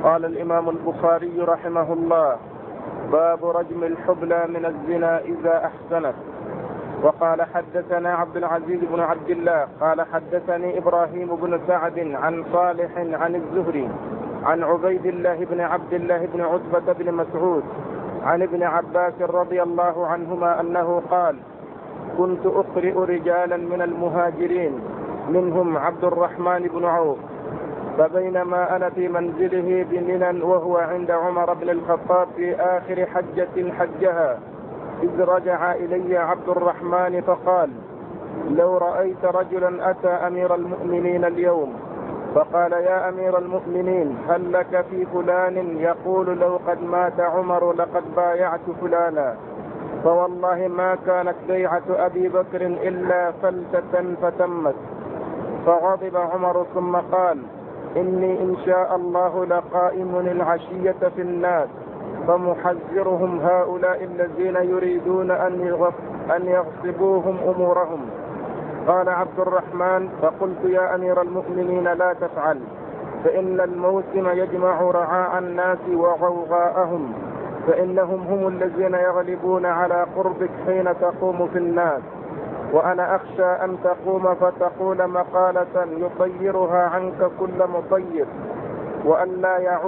قال الإمام البخاري رحمه الله: باب رجم الحبلى من الزنا إذا أحسنت. وقال حدثنا عبد العزيز بن عبد الله قال حدثني إبراهيم بن سعد عن صالح عن الزهري عن عبيد الله بن عبد الله بن عتبة بن مسعود عن ابن عباس رضي الله عنهما أنه قال: كنت أقرئ رجالا من المهاجرين منهم عبد الرحمن بن عوف، فبينما أنا في منزله بمنى وهو عند عمر بن الخطاب في آخر حجة حجها، إذ رجع إلي عبد الرحمن فقال: لو رأيت رجلا أتى أمير المؤمنين اليوم فقال: يا أمير المؤمنين، هل لك في فلان يقول لو قد مات عمر لقد بايعت فلانا، فوالله ما كانت بيعة أبي بكر إلا فلتة فتمت. فغضب عمر ثم قال: إني إن شاء الله لقائم العشية في الناس فمحذرهم هؤلاء الذين يريدون أن يغصبوهم أمورهم. قال عبد الرحمن: فقلت: يا أمير المؤمنين لا تفعل، فإن الموسم يجمع رعاء الناس وغوغاءهم، فإنهم هم الذين يغلبون على قربك حين تقوم في الناس، وأنا أخشى أن تقوم فتقول مقالة يطيرها عنك كل مطير، وأن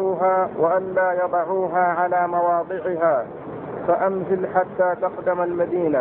لا يضعوها على مواضعها، فأمهل حتى تقدم المدينة،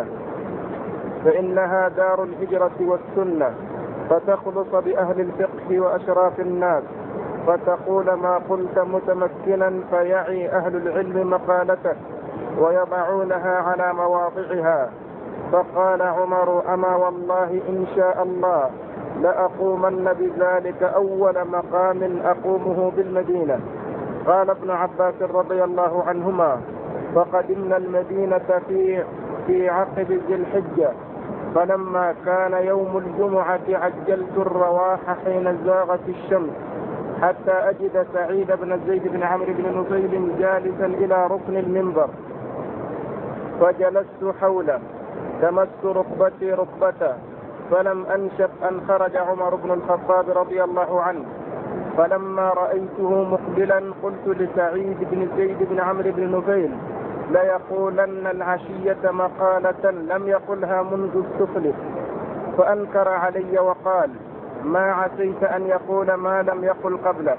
فإنها دار الهجرة والسنة، فتخلص بأهل الفقه وأشراف الناس، فتقول ما قلت متمكنا، فيعي أهل العلم مقالتك ويضعونها على مواضعها. فقال عمر: أما والله إن شاء الله لأقومن بذلك أول مقام أقومه بالمدينة. قال ابن عباس رضي الله عنهما: فقدمنا المدينة في عقب ذي الحجة، فلما كان يوم الجمعة عجلت الرواح حين زاغت الشمس حتى أجد سعيد بن زيد بن عمرو بن نفيل جالسا إلى ركن المنبر، فجلست حوله تمست ركبتي ركبته، فلم أنشف أن خرج عمر بن الخطاب رضي الله عنه، فلما رأيته مقبلا قلت لسعيد بن زيد بن عمرو بن نفيل: ليقولن العشية مقالة لم يقلها منذ استخلف. فأنكر علي وقال: ما عسيت أن يقول ما لم يقل قبله.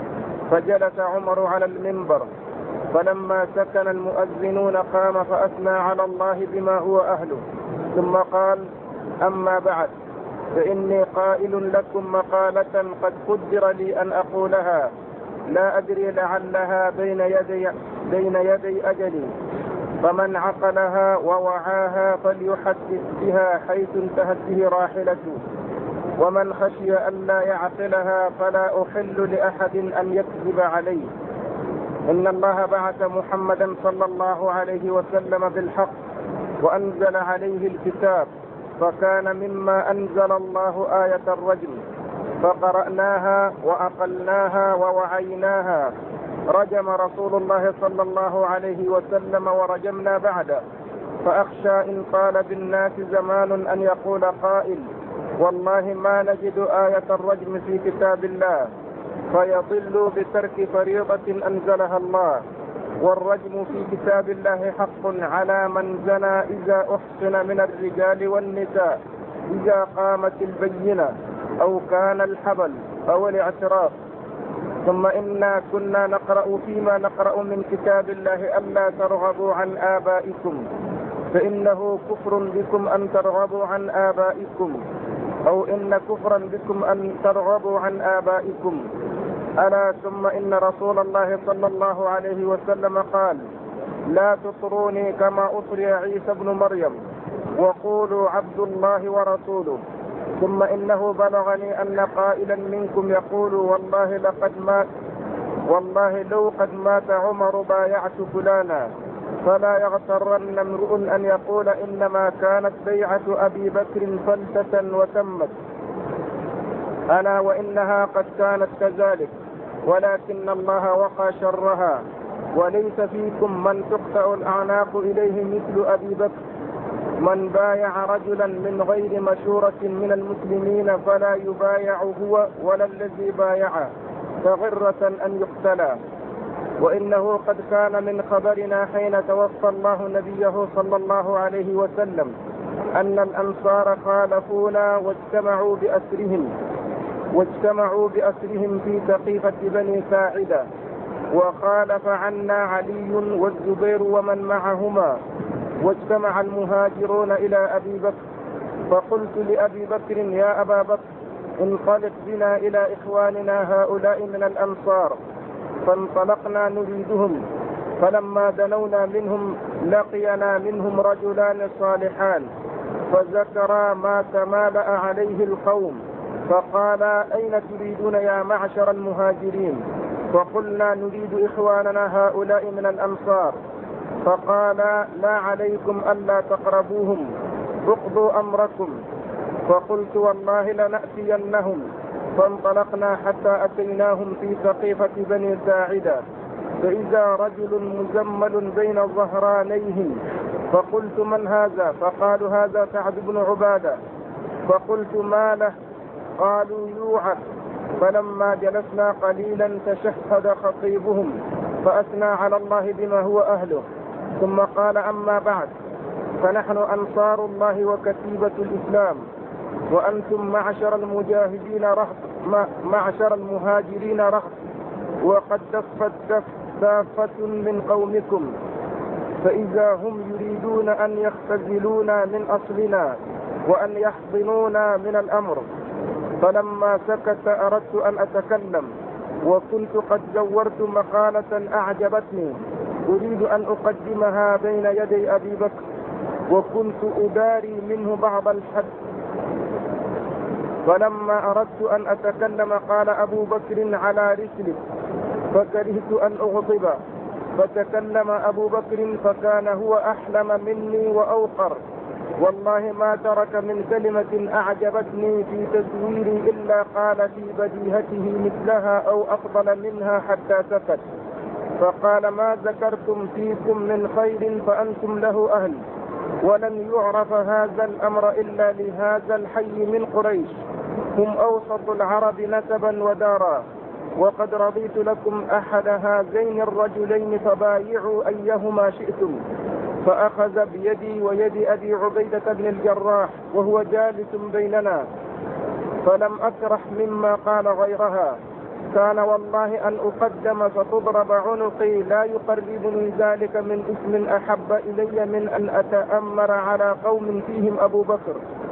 فجلس عمر على المنبر، فلما سكن المؤذنون قام فأثنى على الله بما هو أهله، ثم قال: أما بعد، فإني قائل لكم مقالة قد قدر لي أن أقولها، لا أدري لعلها بين يدي أجلي، فمن عقلها ووعاها فليحدث بها حيث انتهت به راحلته، ومن خشي أن لا يعقلها فلا أحل لأحد أن يكذب عليه. إن الله بعث محمدا صلى الله عليه وسلم بالحق وأنزل عليه الكتاب، فكان مما أنزل الله آية الرجم، فقرأناها وأقلناها ووعيناها. رجم رسول الله صلى الله عليه وسلم ورجمنا بعده، فأخشى إن طال بالناس زمان أن يقول قائل: والله ما نجد آية الرجم في كتاب الله، فيضل بترك فريضة أنزلها الله. والرجم في كتاب الله حق على من زنى إذا أحصن من الرجال والنساء، إذا قامت البينة أو كان الحبل أو الاعتراف. ثم إنا كنا نقرأ فيما نقرأ من كتاب الله ألا ترغبوا عن آبائكم، فإنه كفر بكم أن ترغبوا عن آبائكم، أو إن كفرا بكم أن ترغبوا عن آبائكم. ألا ثم إن رسول الله صلى الله عليه وسلم قال: لا تطروني كما أطري عيسى بن مريم، وقولوا عبد الله ورسوله. ثم إنه بلغني أن قائلا منكم يقول: والله لو قد مات عمر بايعت فلانا. فلا يغترن امرؤ أن يقول إنما كانت بيعة أبي بكر فلتة وتمت، ألا وإنها قد كانت كذلك، ولكن الله وقى شرها. وليس فيكم من تقطع الأعناق إليه مثل أبي بكر. من بايع رجلا من غير مشورة من المسلمين فلا يبايع هو ولا الذي بايعه، فغرة أن يقتلى. وإنه قد كان من خبرنا حين توفى الله نبيه صلى الله عليه وسلم أن الأنصار خالفونا واجتمعوا بأسرهم في سقيفة بني ساعدة، وخالف عنا علي والزبير ومن معهما، واجتمع المهاجرون إلى أبي بكر. فقلت لأبي بكر: يا أبا بكر، انطلق بنا إلى إخواننا هؤلاء من الأنصار. فانطلقنا نريدهم، فلما دنونا منهم لقينا منهم رجلان صالحان، فذكرا ما تمالأ عليه القوم، فقال: أين تريدون يا معشر المهاجرين؟ فقلنا: نريد إخواننا هؤلاء من الأنصار. فقال: لا عليكم ألا تقربوهم، اقضوا أمركم. فقلت: والله لنأتينهم. فانطلقنا حتى أتيناهم في سقيفة بني ساعدة، فإذا رجل مزمل بين ظهرانيهم. فقلت: من هذا؟ فقالوا: هذا سعد بن عبادة. فقلت: ما له؟ قالوا: يوعد. فلما جلسنا قليلا تشهد خطيبهم فأثنى على الله بما هو أهله، ثم قال: أما بعد، فنحن أنصار الله وكتيبة الإسلام، وأنتم معشر المهاجرين رهط، وقد دفت دافة من قومكم، فإذا هم يريدون أن يختزلونا من أصلنا وأن يحضنونا من الأمر. فلما سكت أردت أن أتكلم، وكنت قد زورت مقالة أعجبتني أريد أن أقدمها بين يدي أبي بكر، وكنت أداري منه بعض الحد. فلما أردت أن أتكلم قال أبو بكر: على رسلك. فكرهت أن أغضب، فتكلم أبو بكر فكان هو أحلم مني وأوقر، والله ما ترك من كلمة أعجبتني في تزويري إلا قال في بديهته مثلها أو أفضل منها حتى سكت. فقال: ما ذكرتم فيكم من خير فأنتم له أهل، ولن يعرف هذا الأمر إلا لهذا الحي من قريش، هم أوسط العرب نسبا ودارا، وقد رضيت لكم أحد هذين الرجلين فبايعوا أيهما شئتم. فأخذ بيدي ويد أبي عبيدة بن الجراح وهو جالس بيننا، فلم أكره مما قال غيرها. كان والله أن أقدم فتضرب عنقي لا يقربني ذلك من اسم أحب إلي من أن أتأمر على قوم فيهم أبو بكر.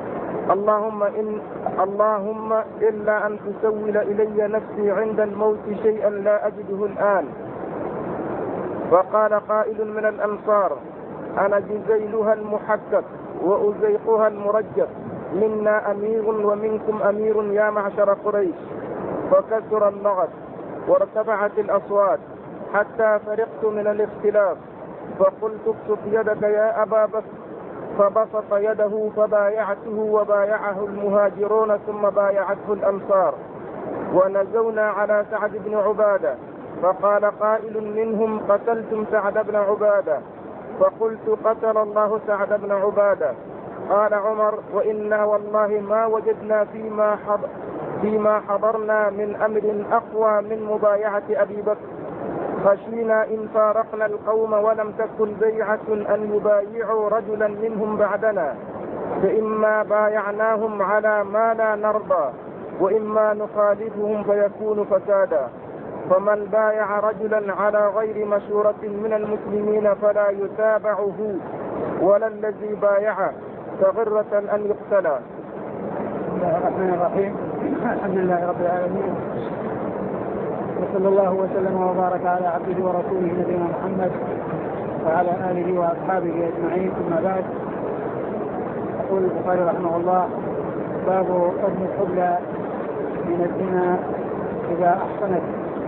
اللهم إلا أن تسول إلي نفسي عند الموت شيئا لا أجده الآن. فقال قائل من الأنصار: أنا جزيلها المحكك وأزيقها المرجف، منا أمير ومنكم أمير يا معشر قريش. فكثر اللغط وارتفعت الأصوات حتى فرقت من الاختلاف، فقلت: ابسط يدك يا أبا بكر. فبسط يده فبايعته وبايعه المهاجرون ثم بايعته الأنصار، ونزونا على سعد بن عبادة. فقال قائل منهم: قتلتم سعد بن عبادة. فقلت: قتل الله سعد بن عبادة. قال عمر: وإنا والله ما وجدنا فيما حضرنا من أمر أقوى من مبايعة أبي بكر، خشينا إن فارقنا القوم ولم تكن بيعة أن يبايعوا رجلا منهم بعدنا، فإما بايعناهم على ما لا نرضى، وإما نخالفهم فيكون فسادا. فمن بايع رجلا على غير مشورة من المسلمين فلا يتابعه ولا الذي بايعه فغرة أن يقتل. بسم الله الرحمن الرحيم. الحمد لله رب العالمين، وصلى الله وسلم وبارك على عبده ورسوله نبينا محمد وعلى آله وأصحابه أجمعين. ثم بعد، يقول البخاري رحمه الله: باب رجم الحبلى من الزنا إذا أحصنت.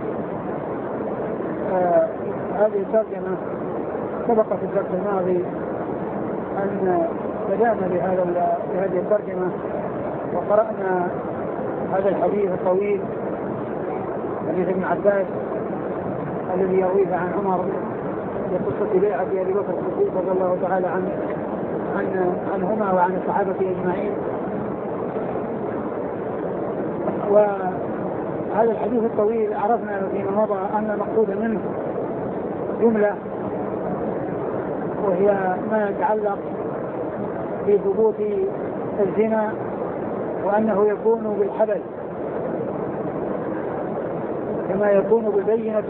هذه الترجمة سبق في الدرس الماضي أن بدأنا بهذه الترجمة وقرأنا هذا الحديث الطويل، حديث ابن عباس الذي يرويه عن عمر بقصة بيعة أبي بكر الصديق رضي الله تعالى عنهما وعن الصحابة أجمعين. وهذا الحديث الطويل عرفنا فيما مضى أن المقصود منه جملة، وهي ما يتعلق بثبوت الزنا وأنه يكون بالحبل كما يكون بالبينة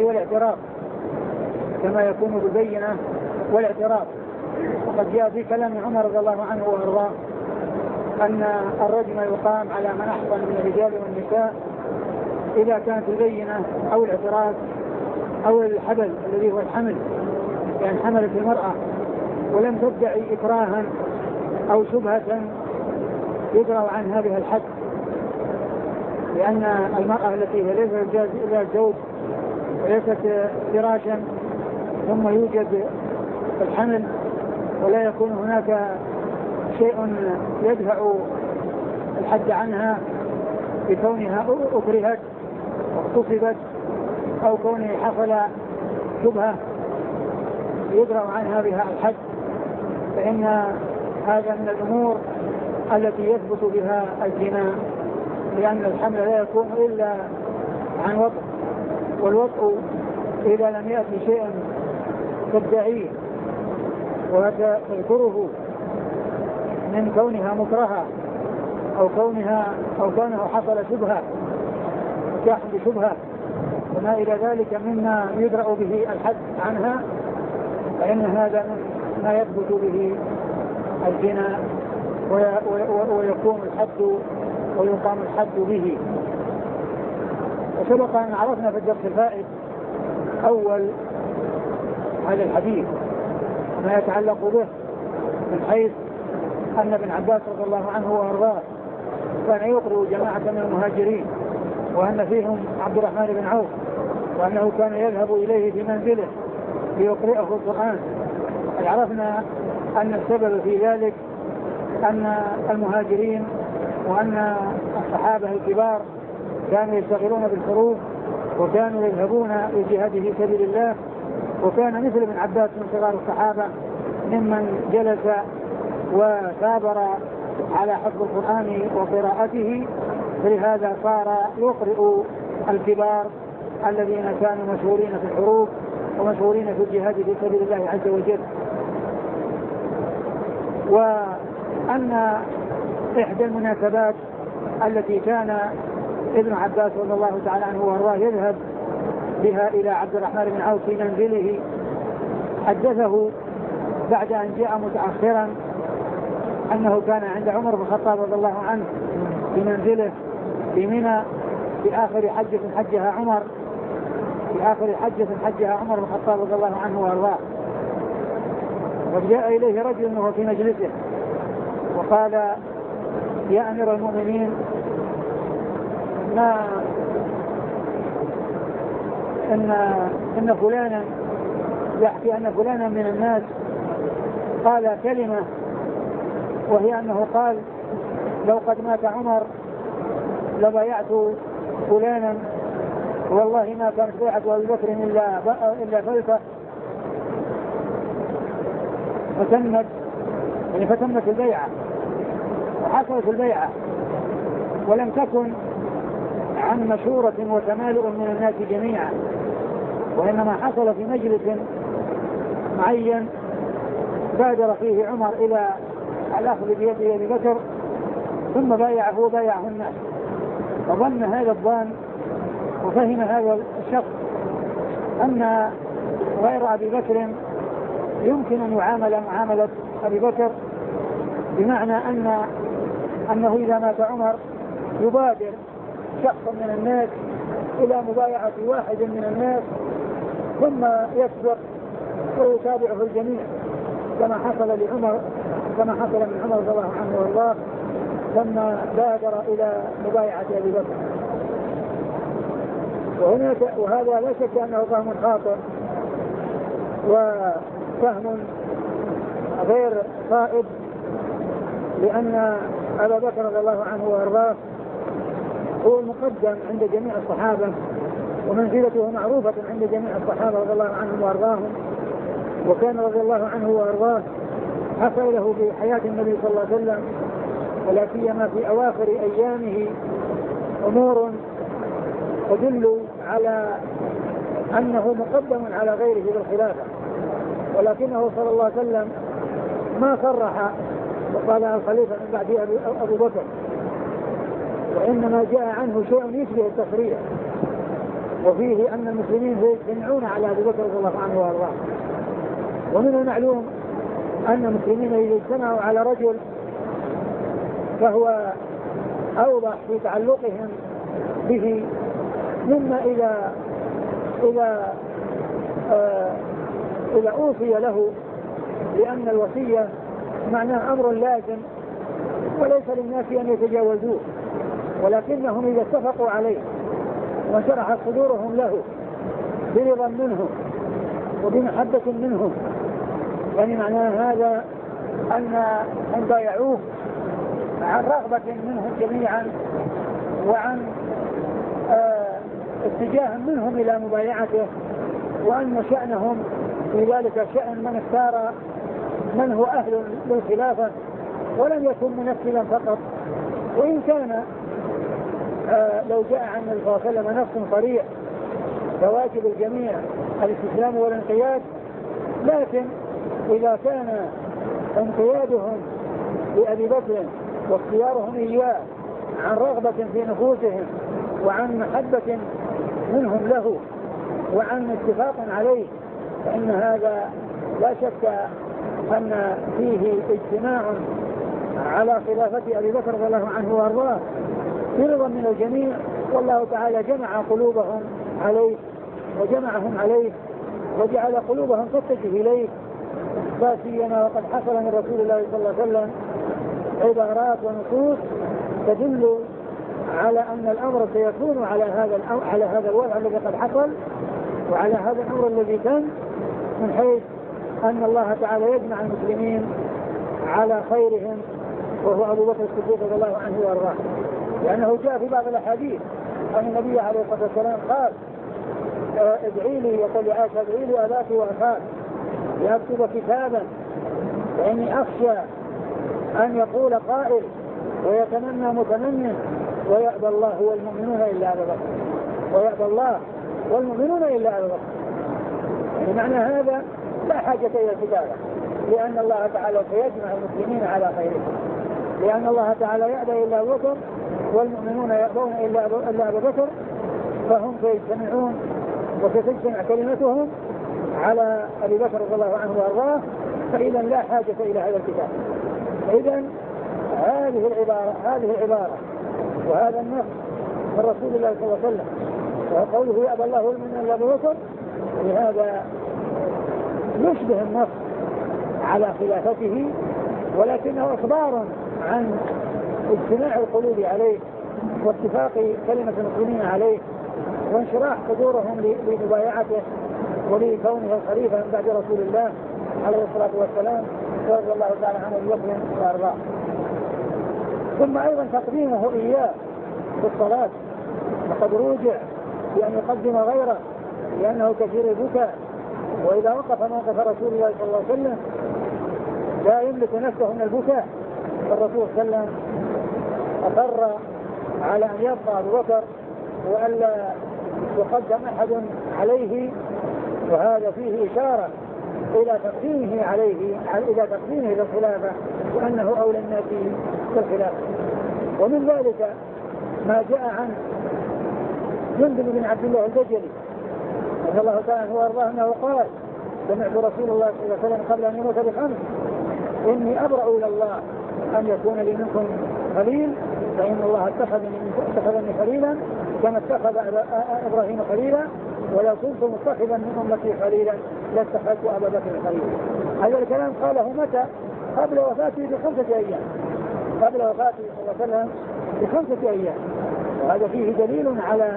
والاعتراف وقد جاء في كلام عمر رضي الله عنه وارضاه أن الرجم يقام على من أحصن من الرجال والنساء إذا كانت البينة أو الاعتراف أو الحبل الذي هو الحمل، يعني حملت المرأة ولم تدعي إكراها أو شبهة يدرى عنها بها الحد، لأن المرأة التي هي ليست إلى الزوج وليست فراشا ثم يوجد الحمل ولا يكون هناك شيء يدفع الحد عنها بكونها أكرهت واغتصبت أو كونه حصل شبهة يدرى عنها بها الحد، فإن هذا من الأمور التي يثبت بها الزنا، لأن الحمل لا يكون إلا عن وطء، والوطء إذا لم يأتي شيء تدعيه وتذكره من كونها مكرهة أو كونه حصل شبهة نكاح بشبهة وما إلى ذلك مما يدرأ به الحد عنها، فإن هذا ما يثبت به الزنا ويقوم الحد ويقام الحد به. وسبق أن عرفنا في الدرس الفائت أول هذا الحديث ما يتعلق به من حيث أن ابن عباس رضي الله عنه وأرضاه كان يقرأ جماعة من المهاجرين وأن فيهم عبد الرحمن بن عوف، وأنه كان يذهب إليه في منزله ليقرأه القرآن. عرفنا أن السبب في ذلك أن المهاجرين وأن الصحابة الكبار كانوا يشتغلون بالحروب وكانوا يذهبون للجهاد في سبيل الله، وكان مثل ابن عباس من صغار الصحابة ممن جلس وثابر على حفظ القرآن وقراءته، فلهذا صار يقرئ الكبار الذين كانوا مشهورين في الحروب ومشهورين في الجهاد في سبيل الله عز وجل. وأن إحدى المناسبات التي كان ابن عباس رضي الله تعالى عنه وارضاه يذهب بها إلى عبد الرحمن بن عوف في منزله، حدثه بعد أن جاء متأخرا أنه كان عند عمر بن الخطاب رضي الله عنه في منزله في منى في آخر حجة حجها عمر بن الخطاب رضي الله عنه وارضاه. وجاء إليه رجل وهو في مجلسه وقال: يا أمير المؤمنين، إن فلانا يحكي أن فلانا من الناس قال كلمة، وهي أنه قال: لو قد مات عمر لبايعت فلانا، والله ما كانت بيعة أبي بكر إلا فلسة، فتمت البيعة وحصلت البيعة، ولم تكن عن مشورة وتمالؤ من الناس جميعا، وإنما حصل في مجلس معين بادر فيه عمر إلى الأخذ بيده أبي بكر ثم بايعه وبايعه الناس، فظن هذا الظن وفهم هذا الشخص أن غير أبي بكر يمكن أن يعامل معاملة أبي بكر، بمعنى أنه إذا مات عمر يبادر شخص من الناس إلى مبايعة واحد من الناس ثم يسبق ويتابعه الجميع، كما حصل من عمر رضي الله عنه وارضاه ثم بادر إلى مبايعة أبي بكر. وهذا لا شك أنه فهم خاطئ وفهم غير صائب، لأن أبا بكر رضي الله عنه وارضاه هو المقدم عند جميع الصحابة، ومنزلته معروفة عند جميع الصحابة رضي الله عنهم وارضاهم، وكان رضي الله عنه وارضاه حصل له في حياة النبي صلى الله عليه وسلم ولا سيما في أواخر أيامه أمور تدل على أنه مقدم على غيره بالخلافة، ولكنه صلى الله عليه وسلم ما صرح وقال الخليفة من بعد أبو بكر، وإنما جاء عنه شيء يشبه التصريح، وفيه أن المسلمين يجتمعون على أبي بكر رضي الله عنه وأرضاه. ومن المعلوم أن المسلمين إذا اجتمعوا على رجل فهو أوضح في تعلقهم به مما إذا أوصي له، لأن الوصية معناه أمر لازم وليس للناس أن يتجاوزوه، ولكنهم إذا اتفقوا عليه وشرحت صدورهم له برضا منهم وبمحبة منهم، يعني معناه هذا أن بايعوه عن رغبة منهم جميعا وعن اتجاه منهم إلى مبايعته، وأن شأنهم في ذلك شأن من اختار من هو أهل للخلافة ولم يكن منفذا فقط. وإن كان لو جاء عن النبي صلى الله عليه وسلم نص صريح فواجب الجميع الاستسلام والانقياد، لكن إذا كان انقيادهم لأبي بكر واختيارهم إياه عن رغبة في نفوسهم وعن محبة منهم له وعن اتفاق عليه، فإن هذا لا شك أن فيه اجتماع على خلافة أبي بكر رضي الله عنه وأرضاه برضا من الجميع، والله تعالى جمع قلوبهم عليه وجمعهم عليه وجعل قلوبهم تتجه إليه، لا سيما وقد حصل من رسول الله صلى الله عليه وسلم عبارات ونصوص تدل على أن الأمر سيكون على هذا الوضع الذي قد حصل وعلى هذا الأمر الذي كان، من حيث أن الله تعالى يجمع المسلمين على خيرهم وهو أبو بكر الصديق رضي الله عنه وأرضاه. لأنه جاء في بعض الأحاديث أن النبي عليه الصلاة والسلام قال ادعي لي، يقول لعائشة ادعي لي أباك وأخاك لأكتب كتابا، فإني أخشى أن يقول قائل ويتمنى متمنى ويأبى الله والمؤمنون إلا أبا بكر، ويأبى الله والمؤمنون إلا أبا بكر. يعني معنى هذا لا حاجة إلى الكتابة، لأن الله تعالى سيجمع المسلمين على خيرهم، لأن الله تعالى يأبى إلا أبا بكر والمؤمنون يأبون إلا أبا بكر، فهم سيجتمعون وستجتمع كلمتهم على أبي بكر رضي الله عنه وأرضاه، فإذا لا حاجة إلى هذا الكتاب. إذن هذه العبارة وهذا النص من رسول الله صلى الله عليه وسلم وقوله يأبى الله والمؤمنون إلا أبا بكر، لهذا يشبه النص على خلافته، ولكنه إخبار عن اجتماع القلوب عليه واتفاق كلمة المسلمين عليه وانشراح صدورهم لمبايعته ولكونه الخليفة من بعد رسول الله عليه الصلاة والسلام رضي الله تعالى عنه ويكرم ويرضاه. ثم أيضا تقديمه إياه في الصلاة، وقد روجع بأن يقدم غيره لأنه كثير البكاء، وإذا وقف موقف رسول الله صلى الله عليه وسلم لا يملك نفسه من البكاء، فالرسول صلى الله عليه وسلم أقر على أن يبقى أبو بكر وألا يقدم أحد عليه، وهذا فيه إشارة إلى تقديمه عليه، إلى تقديمه للخلافة وأنه أولى الناس بالخلافة. ومن ذلك ما جاء عن جندب بن عبد الله البجلي رضي الله تعالى عنه وأرضاه أنه قال سمعت رسول الله صلى الله عليه وسلم قبل أن يموت ب5 إني أبرأ إلى الله أن يكون لي منكم خليل، فإن الله اتخذني خليلا كما اتخذ إبراهيم خليلا، ولو كنت متخذا من أمتي خليلا لاتخذت أبا بكر خليلا. هذا الكلام قاله متى؟ قبل وفاته ب5 أيام، قبل وفاته صلى الله عليه وسلم ب5 أيام. وهذا فيه دليل على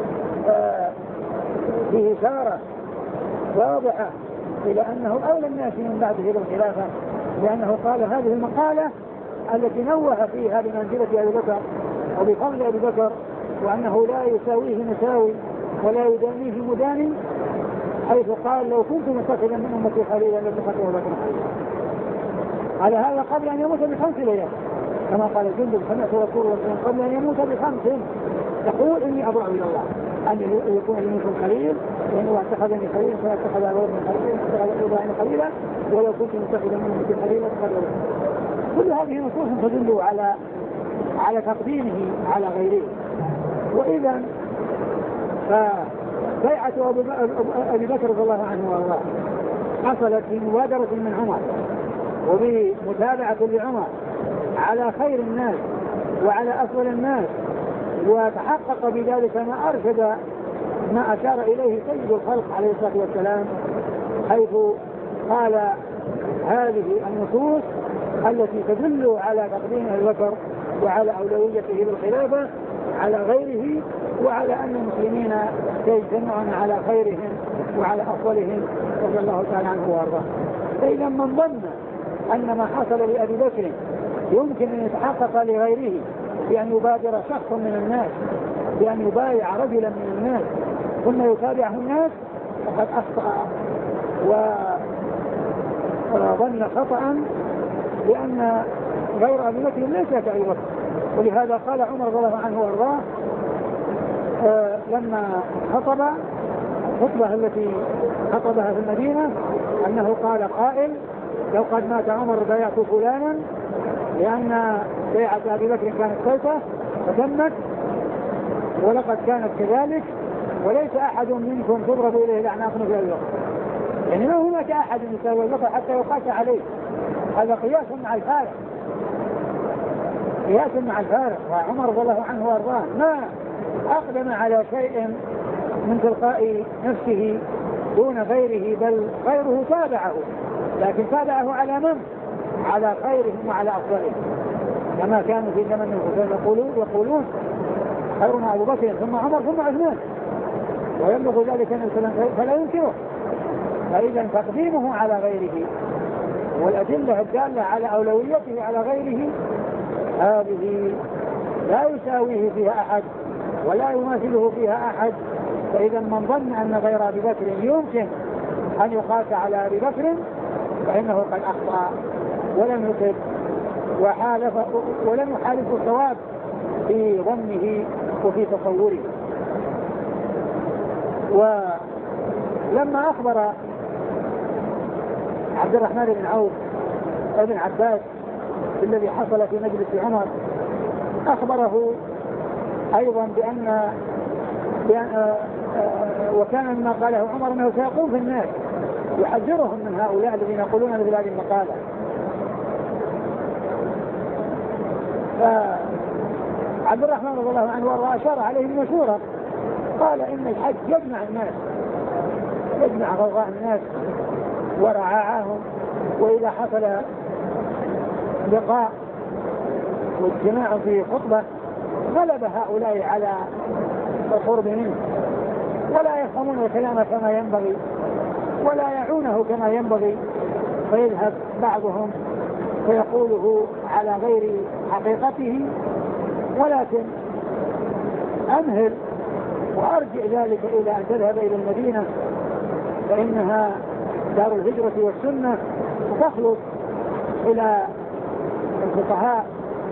فيه إشارة واضحة إلى أنه أولى الناس من بعده بالخلافة، لأنه قال هذه المقالة التي نوه فيها بمنزلة أبي بكر وبفضل أبي بكر، وأنه لا يساويه مساوي ولا يدانيه مدان، حيث قال لو كنت متخذا من أمتي خليلا لاتخذت أبا بكر خليلا. على هذا قبل أن يموت ب5 ليال، كما قال الجندب سمعت رسول الله قبل أن يموت ب5 يقول إني أبرأ إلى الله أن يكون منكم خليل، وإن اتخذني خليلا فاتخذ أبوه خليلا ولو كنت متخذا منهم خليلا فاتخذ. كل هذه نصوص تدل على تقديمه على غيره. وإذا فبيعة أبي بكر رضي الله عنه وارضاه حصلت في مبادرة من عمر وبمتابعة لعمر على خير الناس وعلى أفضل الناس، وتحقق بذلك ما أرشد ما أشار إليه سيد الخلق عليه الصلاة والسلام، حيث قال هذه النصوص التي تدل على تقديم أبي بكر وعلى أولويته بالخلافة على غيره، وعلى أن المسلمين يجتمعون على خيرهم وعلى أفضلهم رضي الله تعالى عنه وارضاه. فإذا من ظن أن ما حصل لأبي بكر يمكن أن يتحقق لغيره بأن يبادر شخص من الناس بأن يبايع رجلا من الناس ثم يتابعه الناس فقد أخطأ وظن خطأ، لأن غير أبي بكر ليس كأبي بكر. ولهذا قال عمر رضي الله عنه وارضاه لما خطب الخطبة التي خطبها في المدينة أنه قال قائل: لو قد مات عمر بايعت فلانا، لأن بيعة أبي بكر كانت سيفة فتمت، ولقد كانت كذلك، وليس أحد منكم تضرب إليه الأعناق مثل أبي بكر. يعني ما هناك أحد يساوي أبي بكر حتى يقاس عليه. هذا قياس مع الفارق، قياس مع الفارق. وعمر رضي الله عنه وارضاه ما أقدم على شيء من تلقاء نفسه دون غيره، بل غيره تابعه، لكن تابعه على من؟ على خيرهم وعلى أفضلهم، كما كانوا في زمن الخلفاء يقولون خيرنا أبو بكر ثم عمر ثم عثمان، ويبلغ ذلك النبي صلى الله عليه وسلم فلا ينكره. فإذا تقديمه على غيره والأدلة الدالة على أولويته على غيره هذه لا يساويه فيها أحد ولا يماثله فيها أحد. فإذا من ظن أن غير أبي بكر يمكن أن يقاس على أبي بكر فإنه قد أخطأ ولم يصب ولم يحالف الصواب في ظنه وفي تصوره. ولما أخبر عبد الرحمن بن عوف ابن عباس الذي حصل في مجلس عمر أخبره أيضا بأن وكان مما قاله عمر أنه سيقوم في الناس يحذرهم من هؤلاء الذين يقولون مثل هذه المقالة. فعبد الرحمن رضي الله عنه وارضاه أشار عليه بمشورة، قال إن الحج يجمع الناس، يجمع غوغاء الناس ورعاعهم، وإذا حصل لقاء واجتماع في خطبة غلب هؤلاء على القرب منه ولا يفهمون الكلام كما ينبغي ولا يعونه كما ينبغي، فيذهب بعضهم فيقوله على غير حقيقته. ولكن أمهل وأرجع ذلك إلى أن تذهب إلى المدينة فإنها دار الهجرة والسنة، وتخلص إلى فقهاء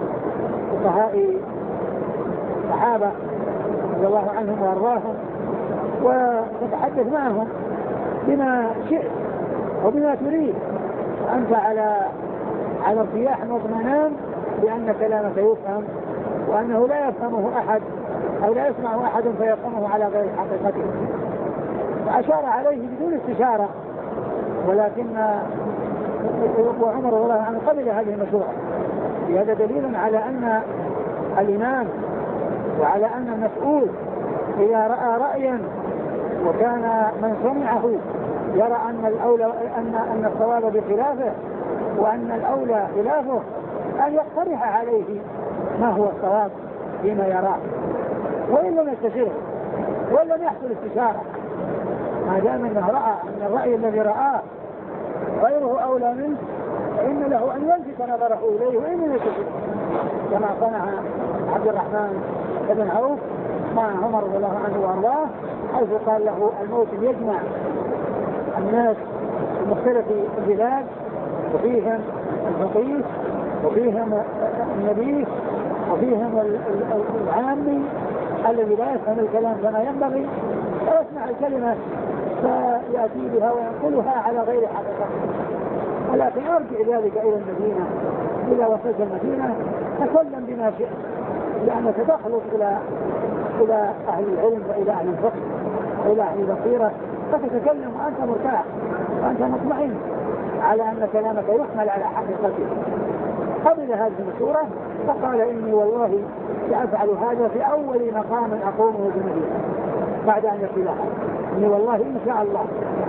الصحابة رضي الله عنهم وارضاهم وتتحدث معهم بما شئت وبما تريد، وأنت على ارتياح واطمئنان بأن كلامك يفهم وأنه لا يفهمه أحد أو لا يسمعه أحد فيفهمه على غير حقيقته. فأشار عليه بدون استشارة، ولكن وعمر رضي الله عنه قبل هذه المشورة. هذا دليل على أن الإمام وعلى أن المسؤول إذا رأى رأيا وكان من سمعه يرى أن الأولى أن الصواب بخلافه وأن الأولى خلافه أن يقترح عليه ما هو الصواب فيما يراه، وإن لم يستشيره وإن لم يحصل استشارة، ما دام أنه رأى أن الرأي الذي رآه غيره أولى منه فإن له أن يلفت نظره إليه وإن لم يستشيره، كما صنع عبد الرحمن بن عوف مع عمر رضي الله عنه وارضاه، حيث قال له الموت يجمع الناس في مختلف البلاد وفيهم الفقيه وفيهم النبي وفيهم العامي الذي لا يفهم الكلام كما ينبغي ويسمع الكلمة فيأتي بها وينقلها على غير حقيقة. ولكن أرجع ذلك إلى المدينة، إذا وصلت المدينة تكلم بما شئت، لأنك تخلص إلى أهل العلم وإلى أهل الفقه وإلى أهل البصيرة، فتتكلم وأنت مرتاح وأنت مطمئن على أن كلامك يحمل على حقيقته. قبل هذه المشورة فقال إني والله سأفعل هذا في أول مقام أقومه بالمدينة بعد أن يقيلها، إني والله إن شاء الله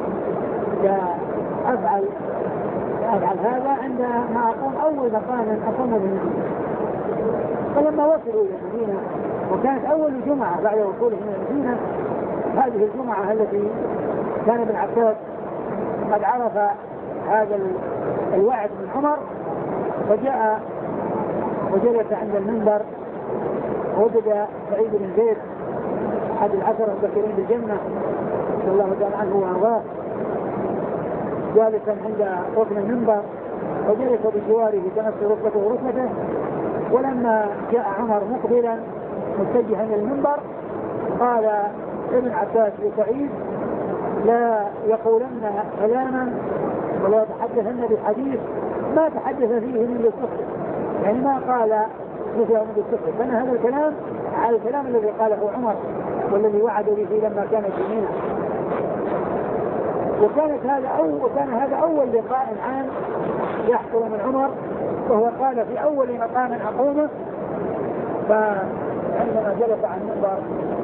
سأفعل هذا عندما أقوم أول مقام أقومه بالمدينة. فلما وصلوا إلى المدينة وكانت أول جمعة بعد وصوله من المدينة، هذه الجمعة التي كان ابن عباس قد عرف هذا الوعد من عمر، فجاء وجلس عند المنبر، وجد سعيد بن زيد أحد العشرة المبشرين بالجنة رضي الله تعالى عنه وأرضاه جالسا عند ركن المنبر، وجلس بجواره تمس ركبته وركبته. ولما جاء عمر مقبلا متجها الى المنبر قال ابن عباس لسعيد: لا يقولن كلاما ولا يتحدثن بحديث ما تحدث فيه من بالسخط، يعني ما قال مثله من بالسخط، كان هذا الكلام على الكلام الذي قاله عمر والذي وعد به لما كان في منى. وكان هذا أول لقاء عام يحصل من عمر، وهو قال في أول مقام أقومه. فعندما جلس عن المنبر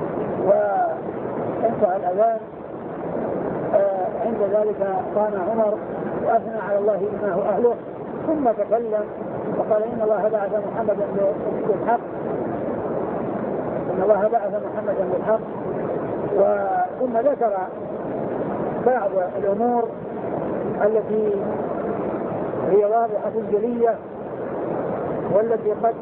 وانتهى الأذان عند ذلك قام عمر وأثنى على الله بما هو أهله، ثم تكلم وقال: إن الله بعث محمدا بالحق، إن الله بعث محمدا بالحق. ثم ذكر بعض الأمور التي هي واضحة جلية والتي قد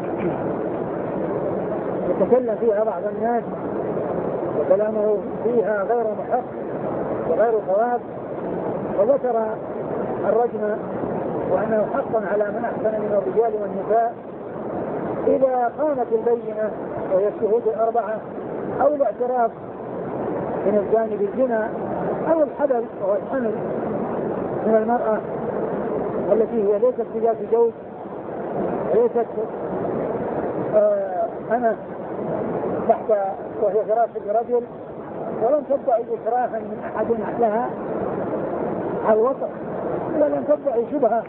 يتكلم فيها بعض الناس وكلامه فيها غير محق وغير صواب، وذكر الرجم وأنه حق على من أحسن من الرجال والنساء إذا قامت البينة وهي الشهود الأربعة أو الاعتراف من الزاني بالزنا أو الحبل وهو الحمل من المرأة التي هي ليست بذات زوج، ليست أنا تحت وهي فراش برجل، ولم تدعي إكراها من أحد لها على الوطن، ولم تدعي شبهة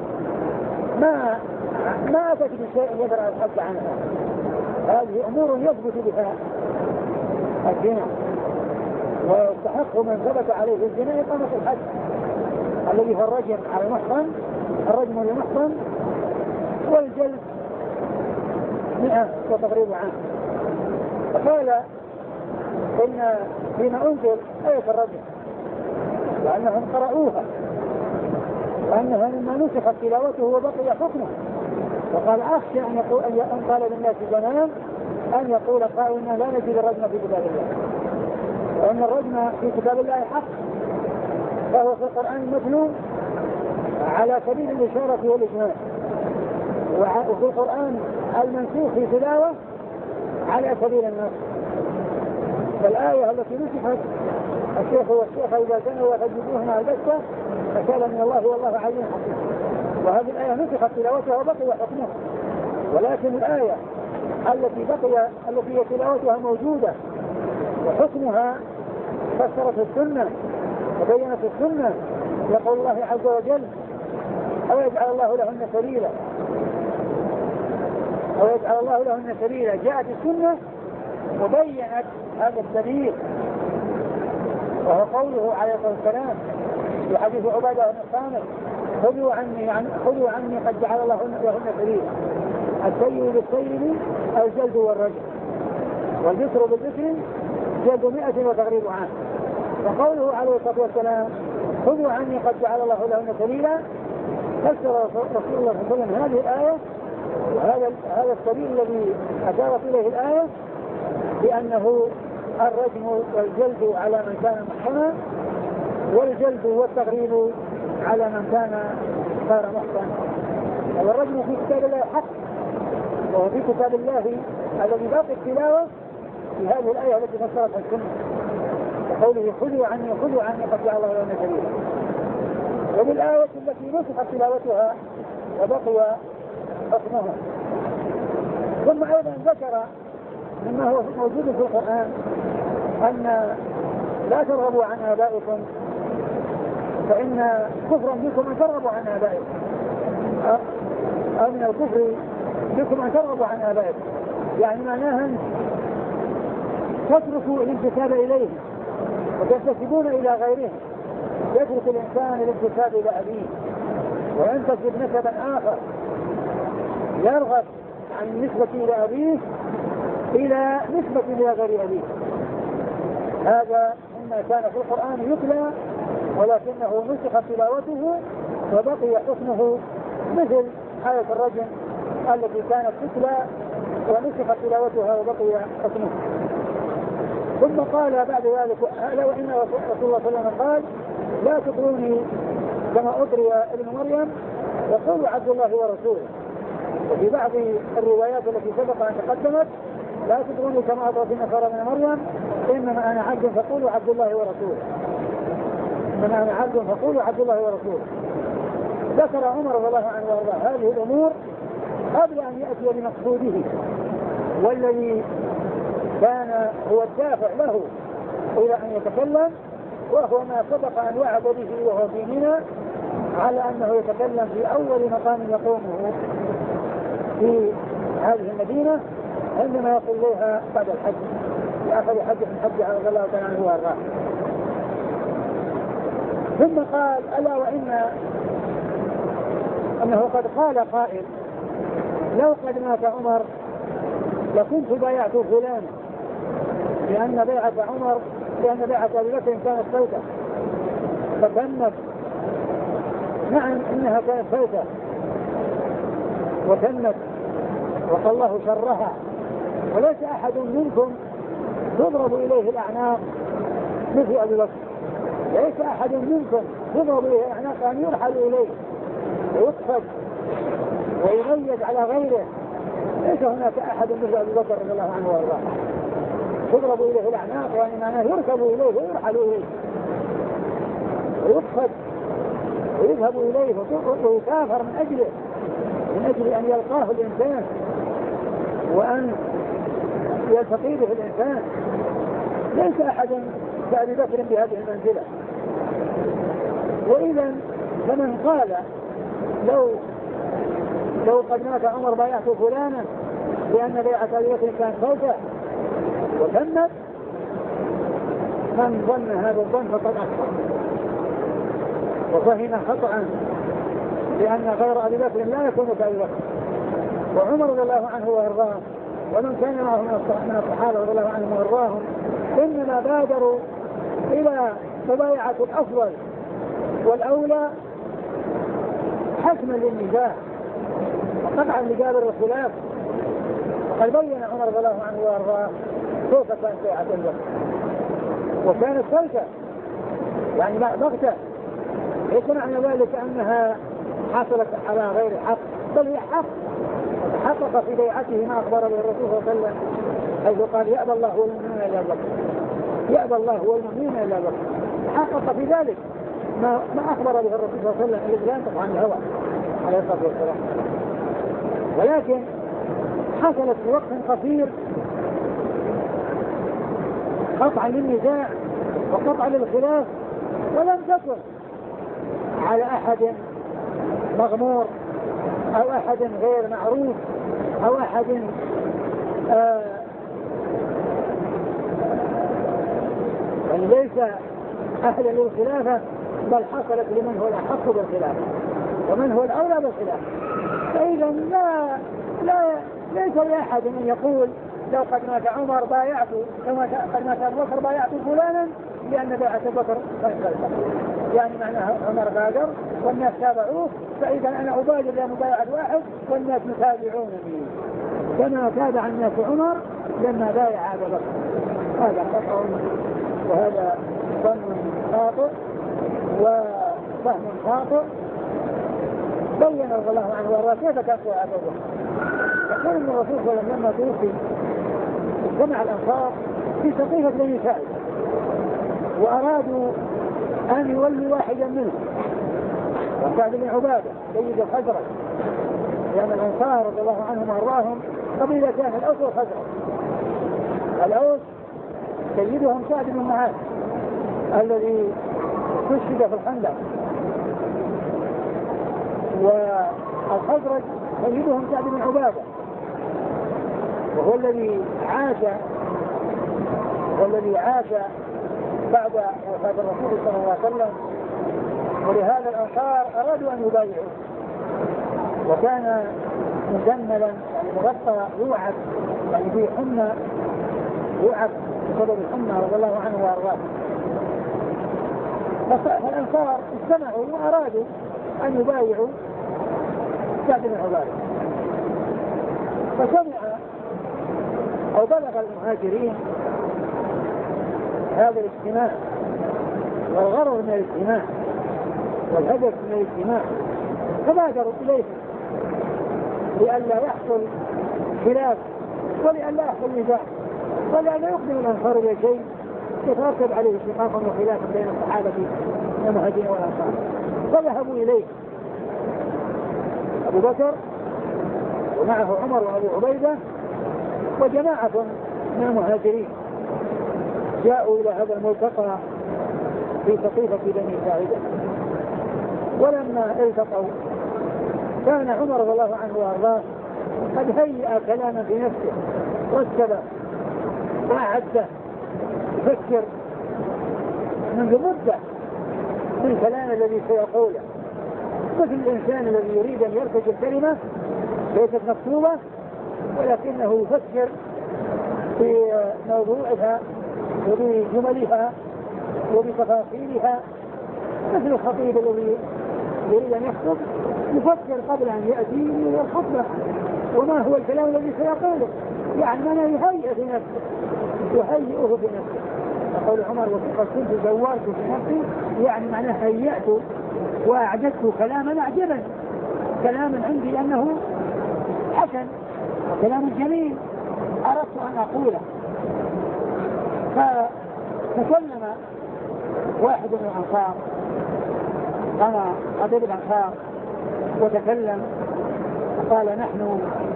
ما أتت بشيء يدرع الحد عنها. هذه أمور يثبت بها الزنا، ويستحق من ثبت عليه الزنا إقامة الحد الذي هو الرجم على المحصن، الرجم للمحصن، والجلد 100 وتغريب عنه. فقال إن فيما أنزل آية الرجم وأنهم قرأوها وأنها مما نسخت تلاوته وبقي حكمه. وقال: أخشى أن قال للناس زمان أن يقول قائل لا نجد الرجم في كتاب الله، وأن الرجم في كتاب الله حق، فهو في القرآن المتلو على سبيل الإشارة والإجماع، وفي القرآن المنسوخ في تلاوة على سبيل النص. فالآية التي نسخت الشيخ والشيخ إذا زنوا فجلدوهما البتة فكان من الله والله عليم حكيم، وهذه الآية نسخت تلاوتها وبقي حكمها. ولكن الآية التي هي تلاوتها موجودة وحكمها فسرت السنة وبينت السنة، يقول الله عز وجل: أو يجعل الله لهن سبيلا، أو يجعل الله لهن سبيلا. جاءت السنة وبينت هذا السبيل، وهو قوله عليه الصلاة والسلام في حديث عبادة بن الصامت: خذوا عني قد جعل الله لهن سبيلا. السيل بالسيل الجلد والرجم، والبكر بالبكر جلد 100 وتغريب عنه. وقوله عليه الصلاة والسلام: خذوا عني قد جعل الله لهن سبيلا، فسر رسول الله صلى الله عليه وسلم هذه الآية وهذا السبيل الذي أشارت إليه الآية بأنه الرجم والجلد على من كان محصنا، والجلد والتغريب على من كان غير محصن. والرجم في كتاب الله حق، وهو في كتاب الله الذي باقي التلاوة في هذه الآية التي فسرتها السنة وقوله خذوا عني قد جعل الله لنا سبيلا، وبالآية التي نسخت تلاوتها وبقي حكمها. ثم أيضا ذكر مما هو موجود في القرآن أن لا ترغبوا عن آبائكم فإن كفرا بكم أن ترغبوا عن آبائكم، أو من الكفر بكم أن ترغبوا عن آبائكم، يعني معناها تتركوا الانتساب إليه وتنتسبون إلى غيرهم. يترك الإنسان الانتساب إلى أبيه وينتسب نسبا آخر يرغب عن النسبة إلى أبيه إلى نسبة إلى غير أبيه. هذا مما كان في القرآن يتلى ولكنه نسخ تلاوته وبقي حكمه، مثل آية الرجم التي كانت تتلى ونسخ تلاوتها وبقي حكمه. ثم قال بعد ذلك لو إن رسول الله صلى الله عليه وسلم قال لا تطروني كما أطري ابن مريم وقولوا عبد الله ورسوله. وفي بعض الروايات التي سبق أن تقدمت لا تطروني كما أطرت النصارى من مريم إنما أنا عبد فقولوا عبد الله ورسوله، إنما أنا عبد فقولوا عبد الله ورسوله. ذكر عمر رضي الله عنه وارضاه هذه الأمور قبل أن يأتي لمقصوده والذي كان هو الدافع له إلى أن يتكلم، وهو ما سبق أن وعد به وهو في منى على أنه يتكلم في أول مقام يقومه في هذه المدينة عندما يقول لها بعد الحج في آخر حج من حج رضي الله تعالى عنه وارضاه. ثم قال ألا وإن أنه قد قال قائل لو قد مات عمر لكنت بايعت فلانا، لأن بيعة أبي بكر كانت فوتة فتمت. نعم إنها كانت فوتة وتمت وقال الله شرها، وليس أحد منكم تضرب إليه الأعناق مثل أبي بكر، ليس أحد منكم تضرب إليه الأعناق أن يرحل إليه ويقصد ويميز على غيره. ليس هناك أحد مثل أبي بكر رضي الله عنه وارضاه تضرب إليه الأعناق، يعني معناه يركب إليه ويرحل إليه ويقصد ويذهب إليه ويكافر من أجل أن يلقاه الإنسان وأن يلتقي به الإنسان. ليس أحد كأبي بكر بهذه المنزلة. وإذا فمن قال لو قد مات عمر بايعت فلانا لأن بيعة أبي بكر كانت فوتة وتمت، من ظن هذا الظن فقد أخطأ وفهم خطأ، لأن غير أبي بكر لا يكون كأبي بكر. وعمر رضي الله عنه وارضاه ومن كان معه من الصحابة رضي الله عنهم وارضاهم إنما بادروا إلى مبايعة الأفضل والأولى حسما للنزاع وقطعا لجابر الخلاف. وقد بين عمر رضي الله عنه وارضاه كيف كانت بيعة أبي بكر، وكانت فلتة يعني بغتة، ليس معنى ذلك أنها حصلت على غير حق، بل هي حق حقق في بيعته ما أخبر به الرسول صلى الله عليه وسلم حيث قال يأبى الله والمؤمنون إلا بكر، يأبى الله والمؤمنون إلا بكر، حقق في ذلك ما أخبر به الرسول صلى الله عليه وسلم الذي لا ينطق عن الهوى عليه الصلاة والسلام. ولكن حصلت في وقت قصير قطعا للنزاع وقطعا للخلاف، ولم تكن على أحد مغمور أو أحد غير معروف أو أحد يعني ليس أهلا للخلافة، بل حصلت لمن هو الأحق بالخلافة ومن هو الأولى بالخلافة. فإذا ليس لأحد من يقول لو قد مات عمر بايعت قد مات أبو بكر بايعت فلانا لأن بيعة أبو بكر يعني معناها عمر بادر والناس تابعوه، فإذا أنا أبادر لأن بايعت واحد والناس يتابعونني كما تابع الناس عمر لما بايع أبو بكر. هذا خطأ وهذا ظن خاطئ وفهم خاطئ. بين رضي الله عنه وارضاه كيف كان أبو بكر. يقول ان الرسول صلى الله عليه وسلم لما توفي اجتمع الانصار في سقيفة بني ساعدة، وأرادوا أن يولوا واحدا منهم، وسعد بن عبادة سيد الخزرج، لأن الأنصار رضي الله عنهم وأرضاهم قبيلتان، الأوس والخزرج. الأوس سيدهم سعد بن معاذ الذي استشهد في الخندق، والخزرج سيدهم سعد بن عبادة، وهو الذي عاش بعد وفاة الرسول صلى الله عليه وسلم. ولهذا الأنصار أرادوا أن يبايعوا، وكان مجملا يعني مغطى يوعد، يعني فيه حمى يوعد بسبب الحمى رضي الله عنه وأرضاه. فالأنصار استمعوا وأرادوا أن يبايعوا سعد بن عبادة، فسمع أو بلغ المهاجرين هذا الاجتماع والغرض من الاجتماع والهدف من الاجتماع، فبادروا إليه لئلا يحصل خلاف ولئلا يحصل نزاع ولئلا يقدم الأنصار إلى شيء يترتب عليه شقاق وخلاف بين الصحابة المهاجرين والأنصار. فذهبوا إليه أبو بكر ومعه عمر وأبو عبيدة وجماعة من المهاجرين، جاءوا إلى هذا الملتقى في سقيفة بني ساعدة. ولما التقوا كان عمر رضي الله عنه وارضاه قد هيأ كلاما في نفسه رتبه وأعده، يفكر منذ مدة من الكلام الذي سيقوله، مثل الإنسان الذي يريد أن يرتجل كلمة ليست مكتوبة ولكنه يفكر في موضوعها وبجملها وبتفاصيلها، مثل الخطيب الذي يريد أن يخطب يفكر قبل أن يأتي الخطبة وما هو الكلام الذي سيقوله، يعني أنا يهيئ في نفسه يهيئه في نفسه. يقول عمر وقد كنت زورت في نفسي، يعني معناه هيئت وأعددت كلاما أعجبا، كلاما عندي أنه حسن وكلام جميل أردت أن أقوله. فتكلم واحد من الأنصار، أنا خطيب الأنصار، وتكلم وقال نحن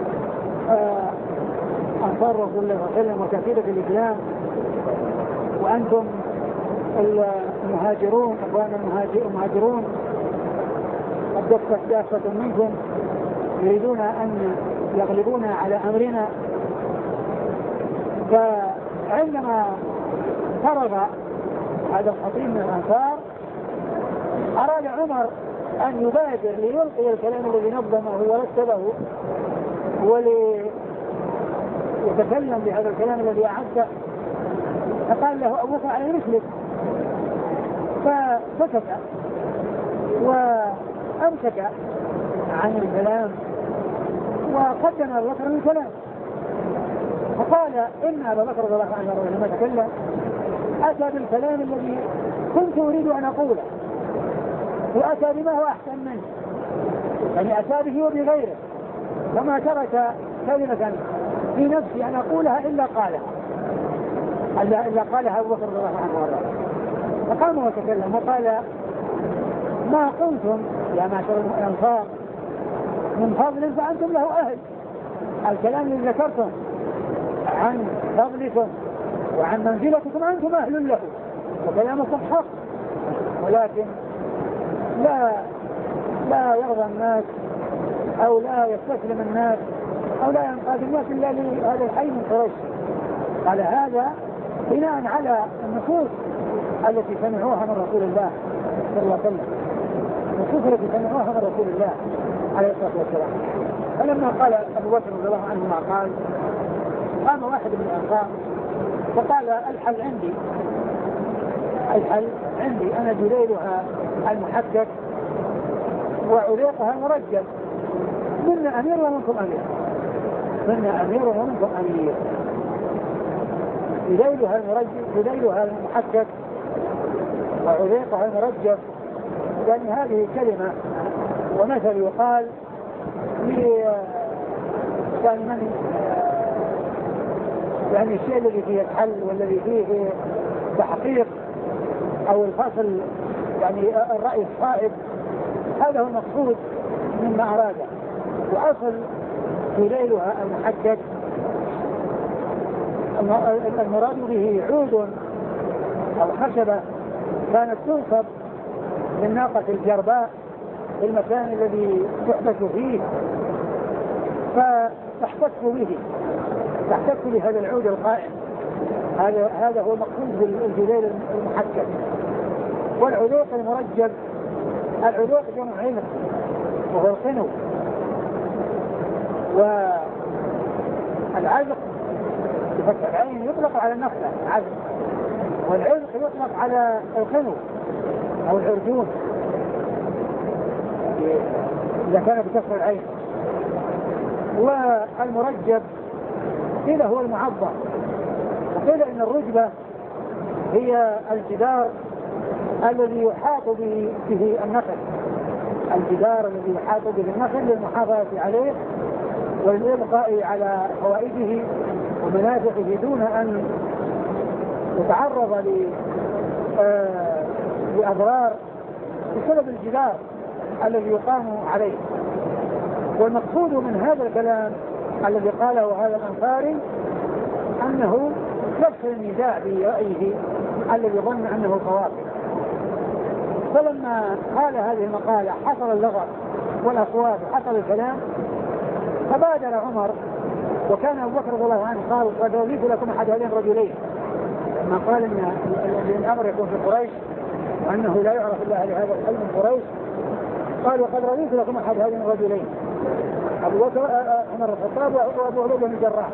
أنصار رسول الله صلى الله عليه وسلم وكثيرة الإسلام، وأنتم المهاجرون أخوانا المهاجرون قد دافة منكم يريدون أن يغلبونا على أمرنا. فعندما فرغ هذا الخطيب من الأنصار أراد عمر أن يبادر ليلقي الكلام الذي نظمه ورتبه وليتكلم بهذا الكلام الذي أعده، فقال له أبو بكر على مثلك، فسكت وأمسك عن الكلام وقدم أبو بكر من الكلام، فقال إن أبا بكر رضي الله عنه لما تكلم أتى بالكلام الذي كنت أريد أن أقوله وأتى بما هو أحسن منه، يعني أتى به وبغيره، وما ترك كلمة في نفسي أن أقولها إلا قالها أبو بكر رضي الله عنه وارضاه. فقام وتكلم وقال ما قلتم يا معشر الأنصار من فضل فأنتم له أهل، الكلام الذي ذكرتم عن فضلكم وعن منزلتكم أنتم أهل له وكلامكم حق، ولكن لا يرضى الناس أو لا يستسلم الناس أو لا ينقاد الناس إلا لهذا الحي من قريش. قال هذا بناء على النصوص التي سمعوها من رسول الله صلى الله عليه وسلم، النصوص التي سمعوها من رسول الله عليه الصلاة والسلام. فلما قال أبو بكر رضي الله عنه ما قال، قام واحد من الأنصار وقال الحل عندي أنا جليلها المحدث وعليقها المرجل، منا أمير ومنكم أمير، جليلها المحدث وعليقها المرجل، يعني هذه كلمة ومثل يقال يعني الشيء الذي فيه الحل والذي فيه تحقيق أو الفصل، يعني الرأي الصائب، هذا هو المقصود مما أراده. وأصل دليلها المحدد المراد به عود أو خشبة كانت تنصب للناقة الجرباء في المكان الذي تحدث فيه، فتحتك بهذا العود القائم. هذا هو المقصود بالدليل المحدد. والعلوق المرجب، العلوق جمع عنق وهو القنو، والعزق بفتح العين يطلق على النخلة عزق، والعزق يطلق على القنو أو العرجون إذا كان بكسر العين. والمرجب قيل هو المعظم، وقيل إن الرجبة هي الجدار الذي يحاط به النخل، الجدار الذي يحاط به النخل للمحافظة عليه والإبقاء على فوائده ومنافعه دون أن يتعرض لأضرار بسبب الجدار الذي يقام عليه. والمقصود من هذا الكلام الذي قاله هذا الأنصاري أنه يكثر النزاع برأيه الذي ظن أنه صواب. فلما قال هذه المقالة حصل اللغط والأصوات وحصل الكلام، فبادر عمر، وكان أبو بكر رضي الله عنه قال قد رضيت لكم أحد هذين الرجلين، لما قال إن الأمر يكون في قريش وأنه لا يعرف إلا لهذا الحل من قريش، قال وقد رضيت لكم أحد هذين الرجلين، أبو بكر عمر الخطاب وأبو عبيدة بن الجراح.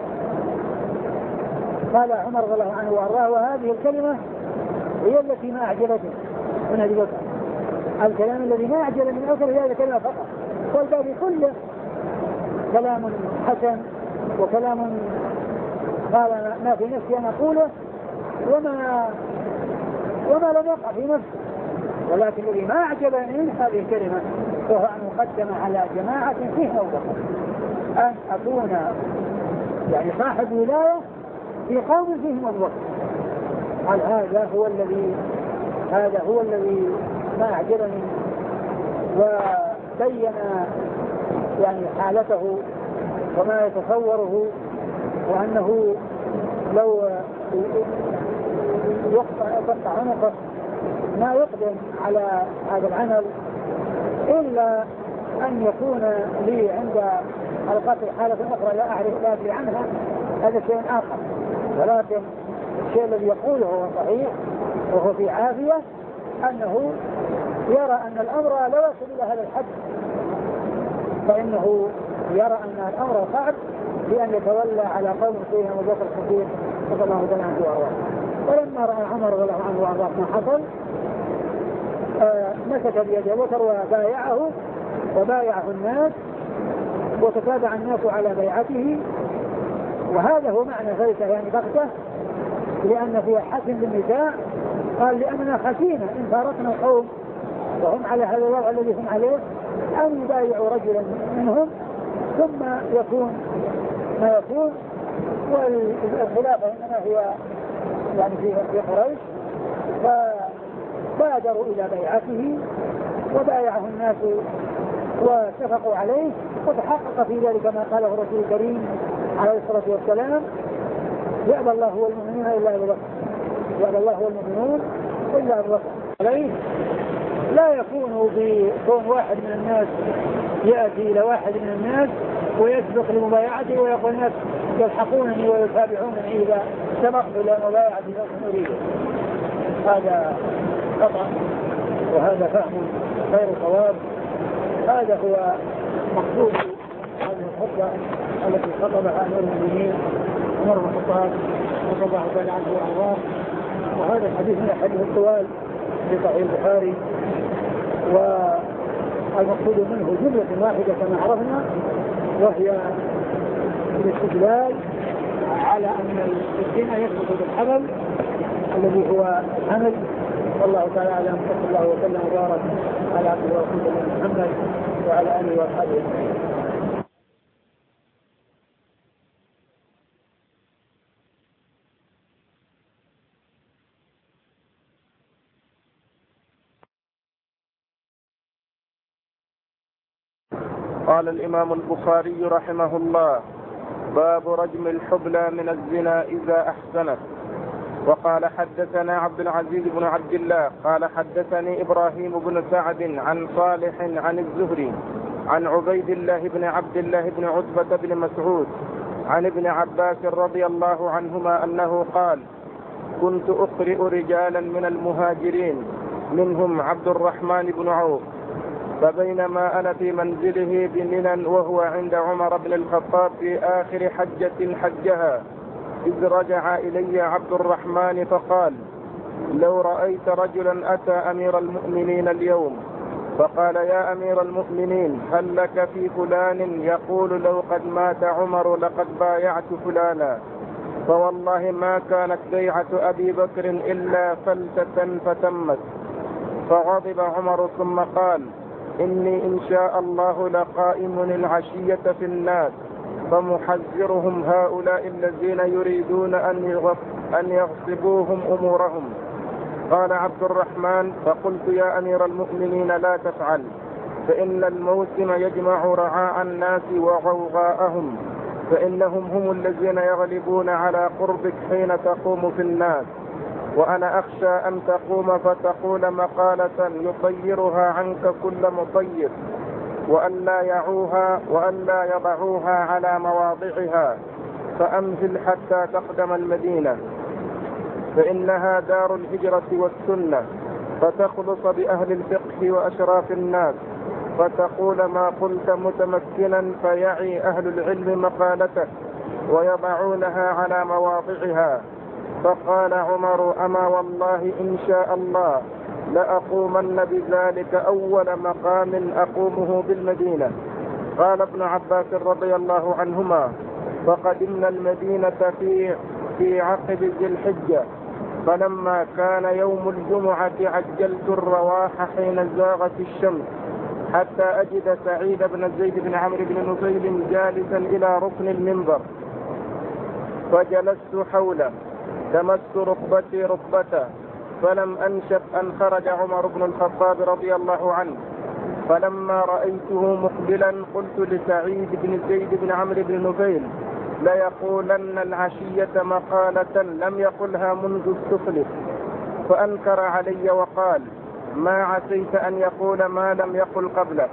قال عمر رضي الله عنه وأرضاه وهذه الكلمة هي التي ما أعجبته من أبي بكر، الكلام الذي ما أعجب من أبي بكر هي هذه الكلمة فقط، والباقي كله كلام حسن وكلام قال ما في نفسي أنا أقوله وما لم يقع في نفسي، ولكن الذي ما أعجبني من هذه الكلمة هو أن أقدم على جماعة فيها أبو بكر، أن أكون يعني صاحب ولاية في قوم فيهم أبو بكر. قال هذا هو الذي ما أعجبني، وبين يعني حالته وما يتصوره، وأنه لو يقطع عنقه ما يقدم على هذا العمل إلا أن يكون لي عند القتل حالة أخرى لا أعرف لا أدري عنها، هذا شيء آخر. ولكن الشيء الذي يقوله هو صحيح وهو في عافية، أنه يرى أن الأمر لا يصل إلى هذا الحد، فإنه يرى أن الأمر صعب بأن يتولى على قوم فيهم أبو بكر الصديق رضي الله عنه وأرضاه. ولما رأى عمر رضي الله عنه وأرضاه ما حصل، مسك بيد أبو بكر وبايعه الناس وتتابع الناس على بيعته. وهذا هو معنى ذلك يعني بغتة، لأن فيها حسن للنساء. قال لأننا خشينا إن فارقنا القوم وهم على هذا الوضع الذي هم عليه أن يبايعوا رجلا منهم ثم يكون ما يكون، والخلافة إنما هي يعني في قريش. فبادروا إلى بيعته وبايعه الناس واتفقوا عليه، وتحقق في ذلك ما قاله الرسول الكريم عليه الصلاة والسلام: يأبى الله والمؤمنون إلا أبو بكر، يأبى الله والمؤمنون إلا أبو بكر. عليه لا يكون بكون واحد من الناس يأتي إلى واحد من الناس ويسبق لمبايعته ويقول الناس يلحقونني ويتابعونني إذا سبقت إلى مبايعة ناس أريده. هذا خطأ وهذا فهم غير صواب. هذا هو مقصود هذه الخطبة التي خطبها أمير المؤمنين عمر بن الخطاب رضي الله تعالى عنه وأرضاه. وهذا الحديث من الحديث الطوال في صحيح البخاري، والمقصود منه جملة واحدة كما عرفنا، وهي الاستدلال على أن الزنا يثبت بالحبل الذي هو الحمل. والله تعالى أعلم، صلى الله وسلم وبارك على عبده ورسوله محمد وعلى آله وأصحابه أجمعين. قال الإمام البخاري رحمه الله: باب رجم الحبلى من الزنا إذا أحسنت. وقال حدثنا عبد العزيز بن عبد الله قال حدثني إبراهيم بن سعد عن صالح عن الزهري عن عبيد الله بن عبد الله بن عتبة بن مسعود عن ابن عباس رضي الله عنهما أنه قال: كنت أقرئ رجالا من المهاجرين منهم عبد الرحمن بن عوف، فبينما أنا في منزله بمنى وهو عند عمر بن الخطاب في آخر حجة حجها، إذ رجع إلي عبد الرحمن فقال: لو رأيت رجلا أتى أمير المؤمنين اليوم فقال: يا أمير المؤمنين، هل لك في فلان يقول لو قد مات عمر لقد بايعت فلانا، فوالله ما كانت بيعة أبي بكر إلا فلتة فتمت. فغضب عمر ثم قال: إني إن شاء الله لقائم العشية في الناس فمحذرهم هؤلاء الذين يريدون أن يغصبوهم أمورهم. قال عبد الرحمن: فقلت: يا أمير المؤمنين لا تفعل، فإن الموسم يجمع رعاء الناس وغوغاءهم، فإنهم هم الذين يغلبون على قربك حين تقوم في الناس، وأنا أخشى أن تقوم فتقول مقالة يطيرها عنك كل مطير، وأن لا يعوها وأن لا يضعوها على مواضعها، فأمهل حتى تقدم المدينة، فإنها دار الهجرة والسنة، فتخلص بأهل الفقه وأشراف الناس، فتقول ما قلت متمكنا، فيعي أهل العلم مقالتك ويضعونها على مواضعها. فقال عمر: أما والله إن شاء الله لأقومن بذلك أول مقام أقومه بالمدينة. قال ابن عباس رضي الله عنهما: فقدمنا المدينة في عقب ذي الحجة، فلما كان يوم الجمعة عجلت الرواح حين زاغت الشمس حتى أجد سعيد بن زيد بن عمرو بن نفيل جالسا إلى ركن المنبر، فجلست حوله تمست ركبتي ركبته، فلم أنشب أن خرج عمر بن الخطاب رضي الله عنه، فلما رأيته مقبلا قلت لسعيد بن زيد بن عمرو بن نفيل: ليقولن العشية مقالة لم يقلها منذ استخلف. فأنكر علي وقال: ما عسيت أن يقول ما لم يقل قبله.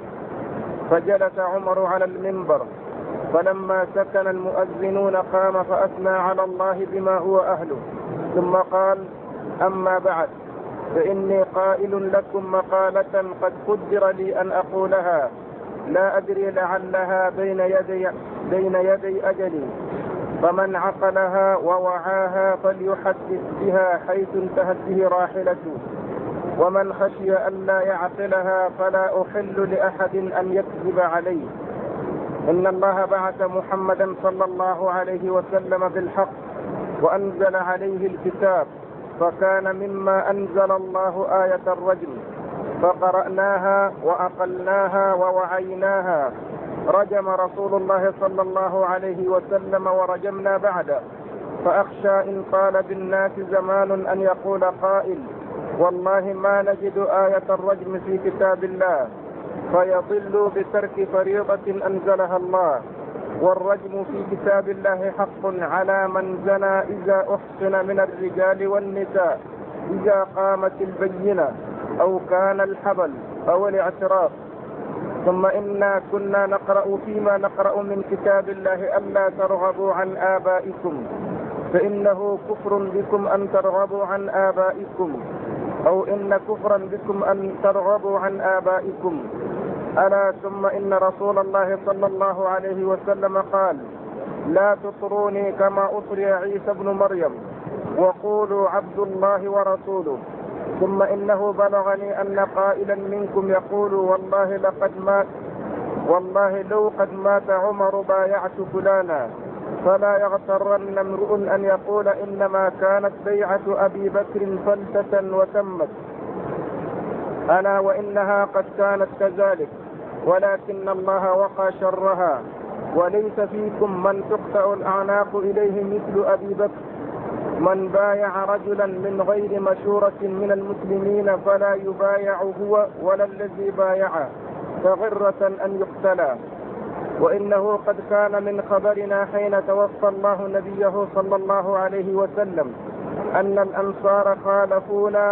فجلس عمر على المنبر، فلما سكن المؤذنون قام فأثنى على الله بما هو أهله، ثم قال: أما بعد، فإني قائل لكم مقالة قد قدر لي أن أقولها، لا أدري لعلها بين يدي أجلي، فمن عقلها ووعاها فليحدث بها حيث انتهت به راحلته، ومن خشي أن لا يعقلها فلا أحل لأحد أن يكذب عليه. إن الله بعث محمدا صلى الله عليه وسلم بالحق وأنزل عليه الكتاب، فكان مما أنزل الله آية الرجم، فقرأناها وأقلناها ووعيناها. رجم رسول الله صلى الله عليه وسلم ورجمنا بعده، فأخشى إن طال بالناس زمان أن يقول قائل: والله ما نجد آية الرجم في كتاب الله، فيضل بترك فريضة أنزلها الله. والرجم في كتاب الله حق على من زنى إذا أحصن من الرجال والنساء، إذا قامت البينة أو كان الحبل أو الاعتراف. ثم إنا كنا نقرأ فيما نقرأ من كتاب الله ألا ترغبوا عن آبائكم، فإنه كفر بكم أن ترغبوا عن آبائكم، أو إن كفرا بكم أن ترغبوا عن آبائكم. ألا ثم إن رسول الله صلى الله عليه وسلم قال: لا تطروني كما أطري عيسى بن مريم، وقولوا عبد الله ورسوله. ثم إنه بلغني أن قائلا منكم يقول: والله لو قد مات عمر بايعت فلانا. فلا يغترن امرؤ أن يقول إنما كانت بيعة أبي بكر فلتة وتمت، ألا وإنها قد كانت كذلك، ولكن الله وقى شرها. وليس فيكم من تقطع الأعناق إليه مثل أبي بكر. من بايع رجلا من غير مشورة من المسلمين فلا يبايع هو ولا الذي بايعه، فغرة أن يقتلا. وإنه قد كان من خبرنا حين توفى الله نبيه صلى الله عليه وسلم أن الأنصار خالفونا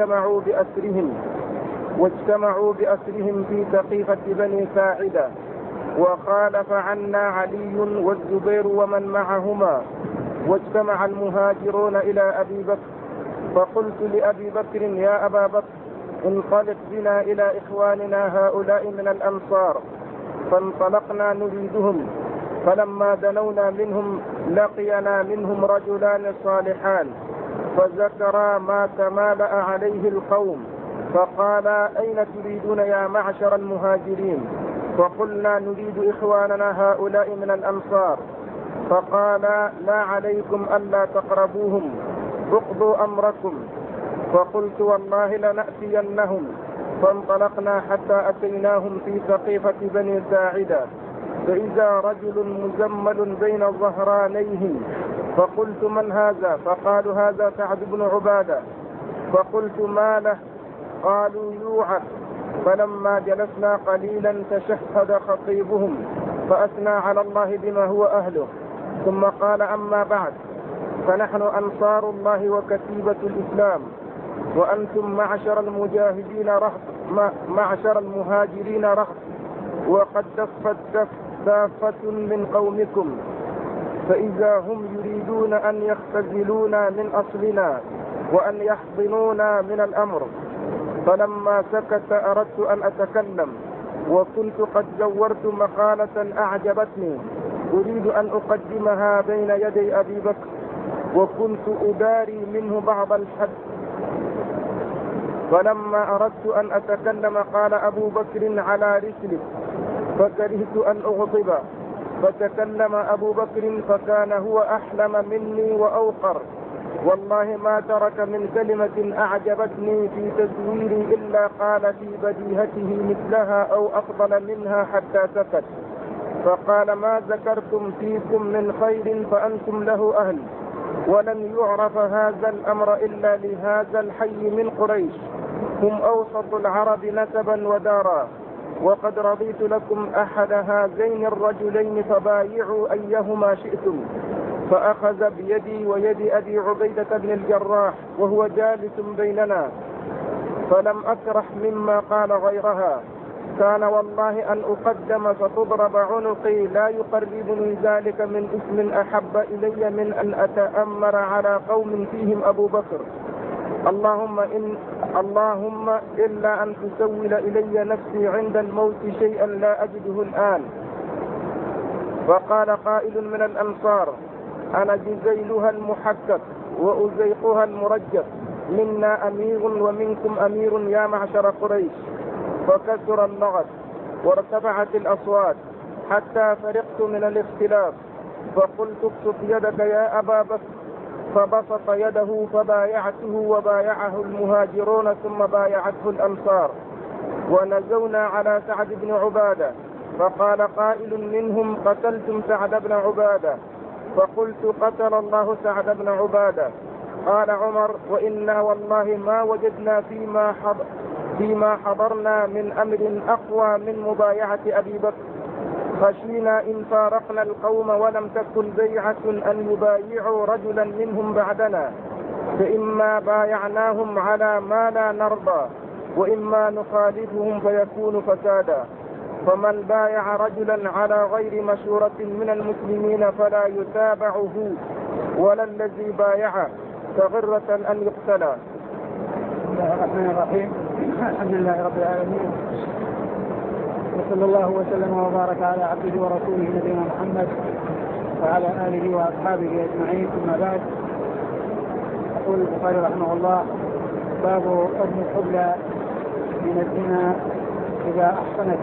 واجتمعوا بأسرهم في سقيفة بني ساعدة، وخالف عنا علي والزبير ومن معهما، واجتمع المهاجرون إلى أبي بكر. فقلت لأبي بكر: يا أبا بكر، انطلق بنا إلى إخواننا هؤلاء من الأنصار. فانطلقنا نريدهم، فلما دنونا منهم لقينا منهم رجلان صالحان، فذكرا ما تمالأ عليه القوم، فقالا: أين تريدون يا معشر المهاجرين؟ فقلنا: نريد إخواننا هؤلاء من الأنصار. فقالا: لا عليكم ألا تقربوهم، اقضوا أمركم. فقلت: والله لنأتينهم. فانطلقنا حتى أتيناهم في سقيفة بني ساعدة، فإذا رجل مزمل بين ظهرانيهم. فقلت: من هذا؟ فقالوا: هذا سعد بن عبادة. فقلت: ما له؟ قالوا: يوعد. فلما جلسنا قليلا تشهد خطيبهم فأثنى على الله بما هو أهله، ثم قال: أما بعد، فنحن أنصار الله وكتيبة الإسلام، وأنتم معشر المهاجرين رهط، وقد دفت دافة من قومكم، فإذا هم يريدون أن يختزلونا من أصلنا وأن يحضنونا من الأمر. فلما سكت أردت أن أتكلم، وكنت قد زورت مقالة أعجبتني أريد أن أقدمها بين يدي أبي بكر، وكنت أداري منه بعض الحد. فلما أردت أن أتكلم قال أبو بكر: على رسلك. فكرهت أن أغضب، فتكلم أبو بكر فكان هو أحلم مني وأوقر، والله ما ترك من كلمة أعجبتني في تزويري إلا قال في بديهته مثلها أو أفضل منها حتى سكت. فقال: ما ذكرتم فيكم من خير فأنتم له أهل، ولن يعرف هذا الأمر إلا لهذا الحي من قريش، هم أوسط العرب نسبا ودارا، وقد رضيت لكم أحد هذين الرجلين فبايعوا أيهما شئتم. فأخذ بيدي ويد أبي عبيدة بن الجراح وهو جالس بيننا، فلم أكره مما قال غيرها. كان والله أن أقدم فتضرب عنقي لا يقربني ذلك من اسم أحب إلي من أن أتأمر على قوم فيهم أبو بكر. اللهم إلا أن تسول إلي نفسي عند الموت شيئا لا أجده الآن. فقال قائل من الأنصار: أنا جزيلها المحكك وأزيقها المرجف، منا أمير ومنكم أمير يا معشر قريش. فكثر اللغط وارتفعت الأصوات حتى فرقت من الاختلاف، فقلت: ابسط يدك يا أبا بكر. فبسط يده فبايعته وبايعه المهاجرون ثم بايعته الأنصار. ونزونا على سعد بن عبادة، فقال قائل منهم: قتلتم سعد بن عبادة. فقلت: قتل الله سعد بن عبادة. قال عمر: وإنا والله ما وجدنا فيما حضرنا من أمر أقوى من مبايعة أبي بكر، خشينا إن فارقنا القوم ولم تكن بيعة أن يبايعوا رجلا منهم بعدنا، فإما بايعناهم على ما لا نرضى، وإما نخالفهم فيكون فسادا. فمن بايع رجلا على غير مشورة من المسلمين فلا يتابعه ولا الذي بايعه كغرة أن يقتل. بسم الله الرحمن الرحيم. الحمد لله رب العالمين، وصلى الله وسلم وبارك على عبده ورسوله نبينا محمد وعلى آله وأصحابه أجمعين. ثم بعد، يقول البخاري رحمه الله: باب رجم الحبلى من الزنا إذا أحصنت.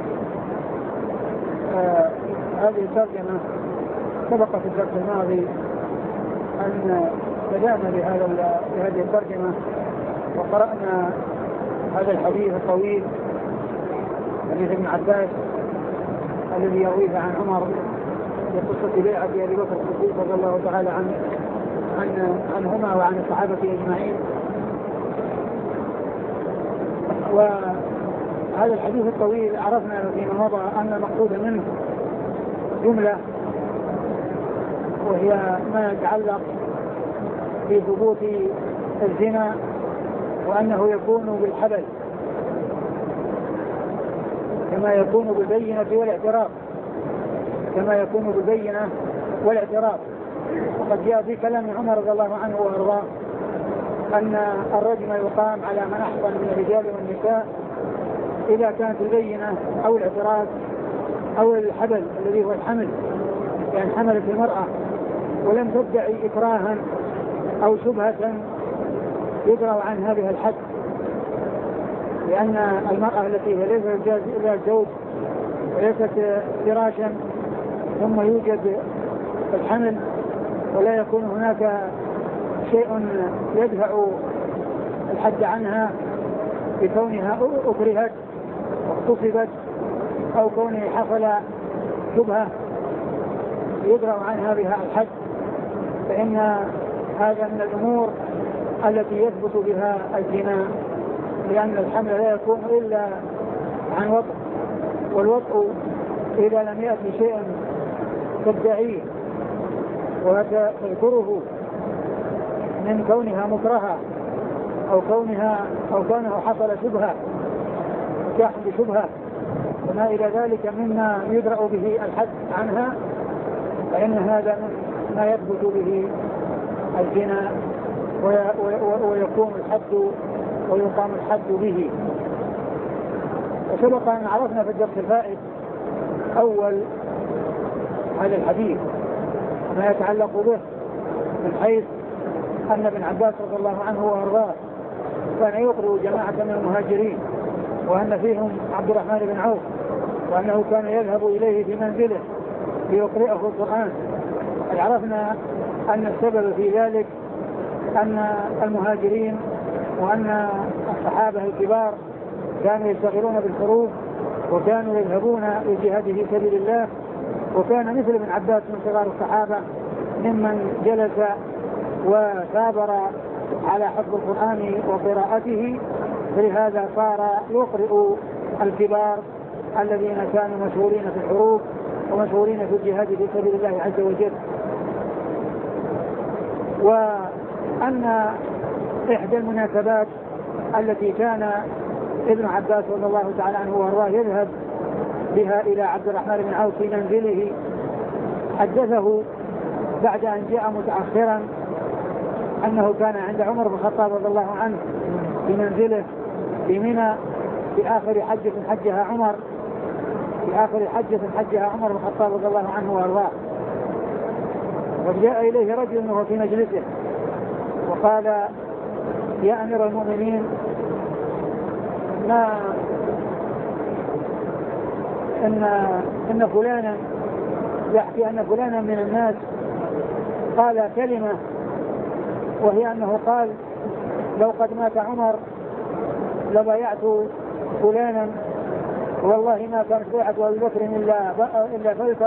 هذه الترجمة سبق في الدرس الماضي أن بدأنا بهذه الترجمة، وقرأنا هذا الحديث الطويل، حديث ابن عباس الذي يرويه عن عمر بقصة بيعة أبي بكر الصديق رضي الله تعالى عنهما وعن الصحابة أجمعين. وهذا الحديث الطويل عرفنا فيما مضى أن المقصود منه جملة، وهي ما يتعلق بثبوت الزنا وأنه يكون بالحبل كما يكون بالبينة والاعتراف، وقد جاء في كلام عمر رضي الله عنه وارضاه أن الرجم يقام على من أحصن من الرجال والنساء إذا كانت البينة أو الاعتراف أو الحبل الذي هو الحمل، يعني حملت المرأة ولم تدعي إكراها أو شبهة يدرى عن هذه الحد، لأن المرأة التي هي ليست إلا الزوج وليست فراشا ثم يوجد الحمل ولا يكون هناك شيء يدفع الحد عنها بكونها أكرهت واغتصبت أو كونه حصل شبهة يدرى عنها بها الحد، فإن هذا من الأمور التي يثبت بها الزنا، لأن الحمل لا يكون إلا عن وطء، والوطء إذا لم يأتي شيء تدعيه وتذكره من كونها مكرهة أو كونه حصل شبهة وكاح بشبهة وما إلى ذلك مما يدرأ به الحد عنها، فإن هذا ما يثبت به الزنا ويقوم الحد ويقام الحد به. وسبق أن عرفنا في الدرس الفائت أول هذا الحديث ما يتعلق به من حيث أن ابن عباس رضي الله عنه وأرضاه كان يقرأ جماعة من المهاجرين وأن فيهم عبد الرحمن بن عوف، وأنه كان يذهب إليه في منزله ليقرأه القرآن. عرفنا أن السبب في ذلك أن المهاجرين وأن الصحابة الكبار كانوا يشتغلون بالحروب وكانوا يذهبون للجهاد في سبيل الله، وكان مثل ابن عباس من صغار الصحابة ممن جلس وثابر على حفظ القرآن وقراءته، فلهذا صار يقرئ الكبار الذين كانوا مشهورين في الحروب ومشهورين في الجهاد في سبيل الله عز وجل. وأن إحدى المناسبات التي كان ابن عباس رضي الله تعالى عنه وارضاه يذهب بها إلى عبد الرحمن بن عوف في منزله، حدثه بعد أن جاء متأخرا أنه كان عند عمر بن الخطاب رضي الله عنه في منزله في منى في آخر حجة حجها عمر بن الخطاب رضي الله عنه وارضاه. وجاء إليه رجل وهو في مجلسه وقال: يا أمير المؤمنين، إن فلانا يحكي أن فلانا من الناس قال كلمة، وهي أنه قال: لو قد مات عمر لبايعت فلانا، والله ما كانت بيعة أبي بكر إلا فلتة.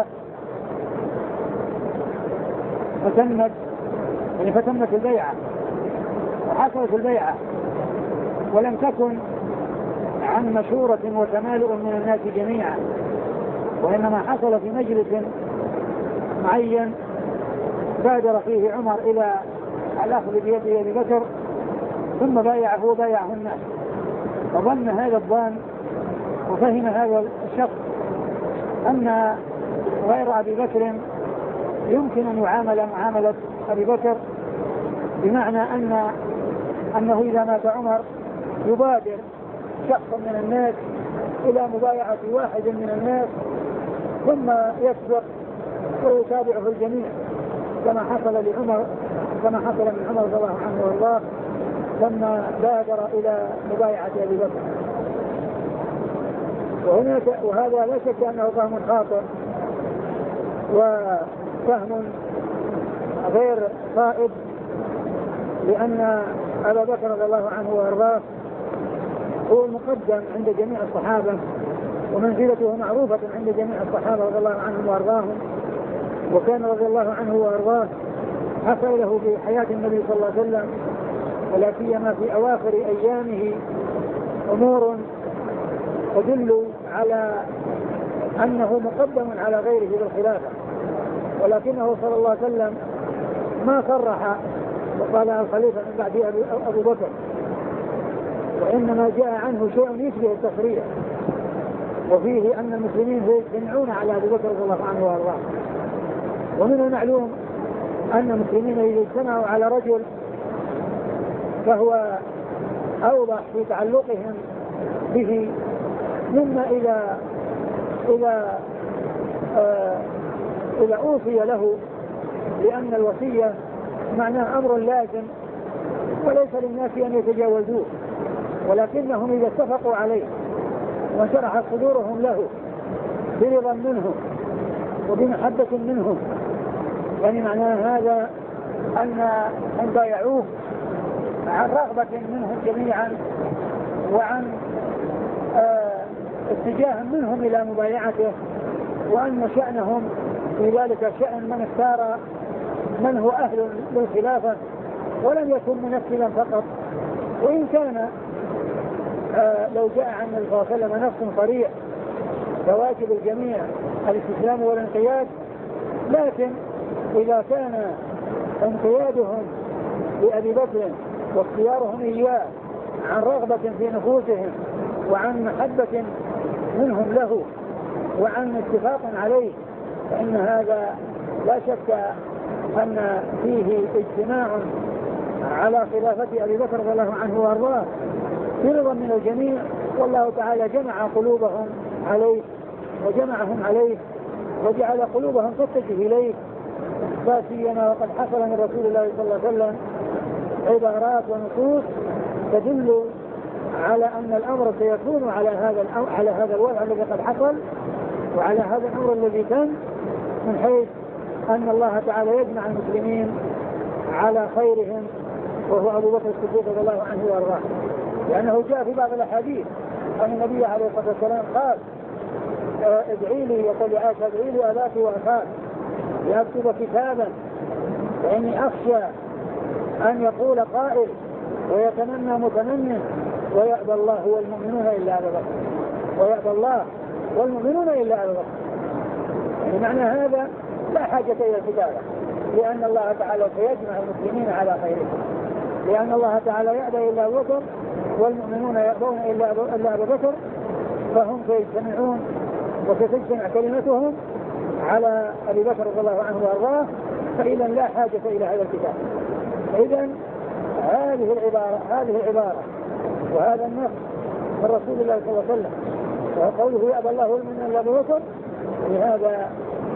فتمت البيعة وحصلت البيعة، ولم تكن عن مشورة وتمالؤ من الناس جميعا، وإنما حصل في مجلس معين بادر فيه عمر إلى الأخذ بيده أبي بكر ثم بايعه وبايعه الناس، فظن هذا الظن وفهم هذا الشخص أن غير أبي بكر يمكن أن يعامل معاملة أبي بكر، بمعنى أنه إذا مات عمر يبادر شخص من الناس إلى مبايعة واحد من الناس ثم يسبق ويتابعه الجميع، كما حصل من عمر رضي الله عنه وارضاه لما بادر إلى مبايعة أبي بكر. وهذا لا شك أنه فهم خاطئ وفهم غير صائب، لأن أبا بكر رضي الله عنه وارضاه هو المقدم عند جميع الصحابة، ومنزلته معروفة عند جميع الصحابة رضي الله عنهم وارضاهم، وكان رضي الله عنه وارضاه حصل له في حياة النبي صلى الله عليه وسلم ولا سيما في أواخر أيامه أمور تدل على أنه مقدم على غيره بالخلافة، ولكنه صلى الله عليه وسلم ما صرح وقال الخليفة من بعد أبو بكر، وإنما جاء عنه شيء يشبه التصريح، وفيه أن المسلمين يجتمعون على أبي بكر رضي الله عنه وارضاه. ومن المعلوم أن المسلمين إذا اجتمعوا على رجل فهو أوضح في تعلقهم به مما إذا أوصي له، لأن الوصية معناه أمر لازم وليس للناس أن يتجاوزوه، ولكنهم إذا اتفقوا عليه وشرح صدورهم له برضا منهم وبمحبة منهم، يعني معناه هذا أن بايعوه عن رغبة منهم جميعا وعن اتجاه منهم إلى مبايعته، وأن شأنهم في ذلك شأن من اختار من هو أهل للخلافة ولم يكن منفذا فقط. وإن كان لو جاء عن النبي صلى الله عليه وسلم نص صريح فواجب الجميع الاستسلام والانقياد، لكن إذا كان انقيادهم لأبي بكر واختيارهم إياه عن رغبة في نفوسهم وعن محبة منهم له وعن اتفاق عليه، فإن هذا لا شك أن فيه اجتماع على خلافة أبي بكر رضي الله عنه وارضاه برضا من الجميع، والله تعالى جمع قلوبهم عليه وجمعهم عليه وجعل قلوبهم تتجه إليه، لا سيما وقد حصل من رسول الله صلى الله عليه وسلم عبارات ونصوص تدل على أن الأمر سيكون على هذا الوضع الذي قد حصل وعلى هذا الأمر الذي تم، من حيث أن الله تعالى يجمع المسلمين على خيرهم وهو أبو بكر الصديق رضي الله عنه وارضاه. لأنه جاء في بعض الأحاديث أن النبي عليه الصلاة والسلام قال ادعي لي يقول لعائشة ادعي لي أباك وأخاك لأكتب كتابا، فإني أخشى أن يقول قائل ويتمنى متمنى ويأبى الله والمؤمنون إلا أبا بكر، ويأبى الله والمؤمنون إلا أبا بكر. يعني معنى هذا لا حاجة إلى الكتابة، لأن الله تعالى سيجمع المسلمين على خيرهم، لأن الله تعالى يأبى إلا أبا بكر والمؤمنون يأبون إلا أبا بكر، فهم سيجتمعون وستجتمع كلمتهم على أبي بكر رضي الله عنه وارضاه، فإذا لا حاجة إلى هذا الكتاب. إذن هذه العبارة وهذا النص من رسول الله صلى الله عليه وسلم وقوله يأبى الله والمؤمنون إلا أبا بكر، لهذا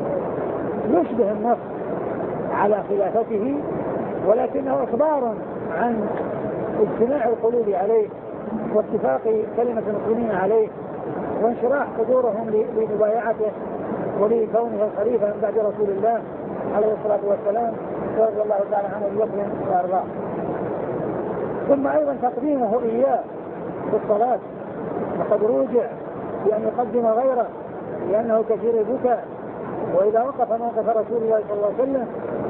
يشبه النص على خلافته، ولكنه إخبار عن اجتماع القلوب عليه واتفاق كلمة المسلمين عليه وانشراح صدورهم لمبايعته ولكونه الخليفة من بعد رسول الله عليه الصلاة والسلام رضي الله تعالى عنه أبي بكر وأرضاه. ثم أيضا تقديمه إياه في الصلاة، وقد روجع بأن يقدم غيره لأنه كثير البكاء، وإذا وقف موقف رسول الله صلى الله عليه وسلم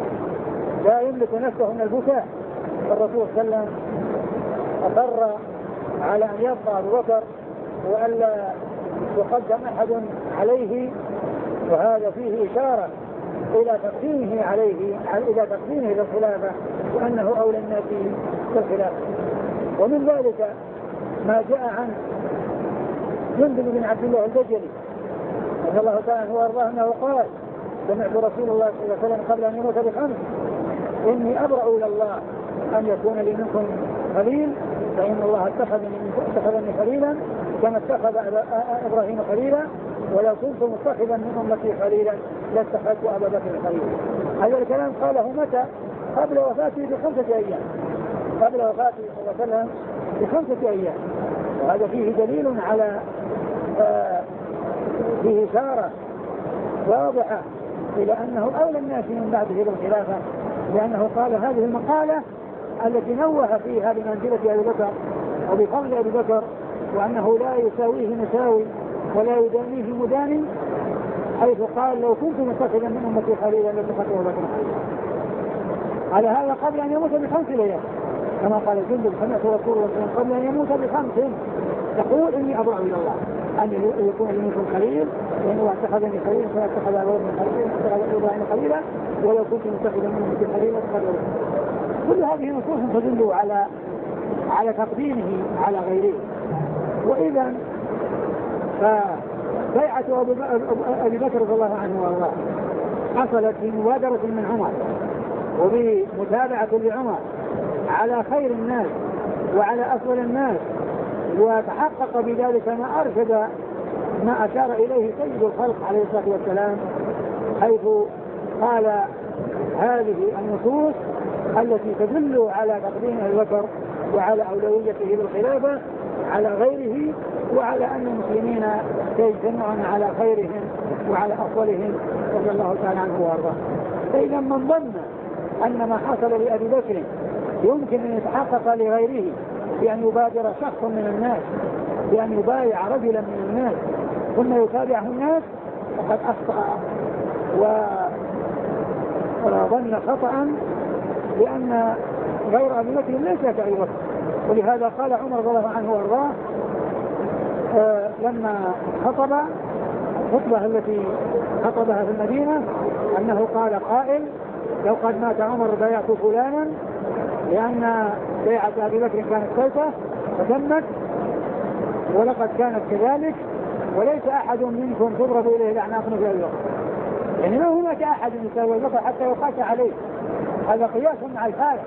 لا يملك نفسه من البكاء، فالرسول صلى الله عليه وسلم أقر على أن يبقى أبو بكر وألا يقدم أحد عليه، وهذا فيه إشارة إلى تقديمه عليه إلى تقديمه للخلافة وأنه أولى الناس بالخلافة. ومن ذلك ما جاء عن جندب بن عبد الله البجلي رضي الله تعالى هو أرضاه أنه قال سمعت رسول الله صلى الله عليه وسلم قبل أن يموت ب5 إني أبرأ إلى الله أن يكون لي منكم خليل، فإن الله اتخذني خليلا كما اتخذ إبراهيم خليلا، ولو كنت متخذا من أمتي خليلا لاتخذت أبا بكر خليلا. هذا الكلام قاله متى؟ قبل وفاته ب5 أيام، قبل وفاته صلى الله عليه وسلم ب5 أيام. وهذا فيه دليل على فيه إشارة واضحة إلى أنه أولى الناس من بعده بالخلافة، لأنه قال هذه المقالة التي نوه فيها بمنزلة أبي بكر وبفضل أبي بكر، وأنه لا يساويه مساوي ولا يدانيه مدان، حيث قال لو كنت متخذا من أمتي خليلا لاتخذت أبا بكر خليلا. على هذا قبل أن يموت ب5 ليال، كما قال الجندب سمعت رسول الله قبل أن يموت ب5 يقول إني أبرأ إلى الله أن يكون منكم خليل، لأنه اتخذني خليلا فاتخذ أبوين خليلا فاتخذ إبراهيم خليلا ولو كنت متخذا منكم خليلا فاتخذ. كل هذه نصوص تدل على تقديمه على غيره. وإذا فبيعة أبي بكر رضي الله عنه وارضاه حصلت في مبادرة من عمر وبمتابعة لعمر على خير الناس وعلى أفضل الناس، وتحقق بذلك ما أرشد ما أشار إليه سيد الخلق عليه الصلاة والسلام، حيث قال هذه النصوص التي تدل على تقديم أبي بكر وعلى أولويته بالخلافة على غيره، وعلى أن المسلمين يجتمعون على خيرهم وعلى أفضلهم رضي الله تعالى عنه وارضاه. فإذا من ظن أن ما حصل لأبي بكر يمكن أن يتحقق لغيره بأن يبادر شخص من الناس بأن يبايع رجلا من الناس ثم يتابعه الناس فقد أخطأ وظن خطأ، لأن غير أبي بكر ليس كأبي بكر. ولهذا قال عمر رضي الله عنه وارضاه لما خطب الخطبة التي خطبها في المدينة أنه قال قائل لو قد مات عمر بايعت فلانا، لأن بيعة أبي بكر كانت سيفة فتمت ولقد كانت كذلك، وليس أحد منكم تضرب إليه الأعناق مثل أبي بكر. يعني ما هناك أحد يساوي أبي بكر حتى يقاس عليه. هذا قياس مع الفارق،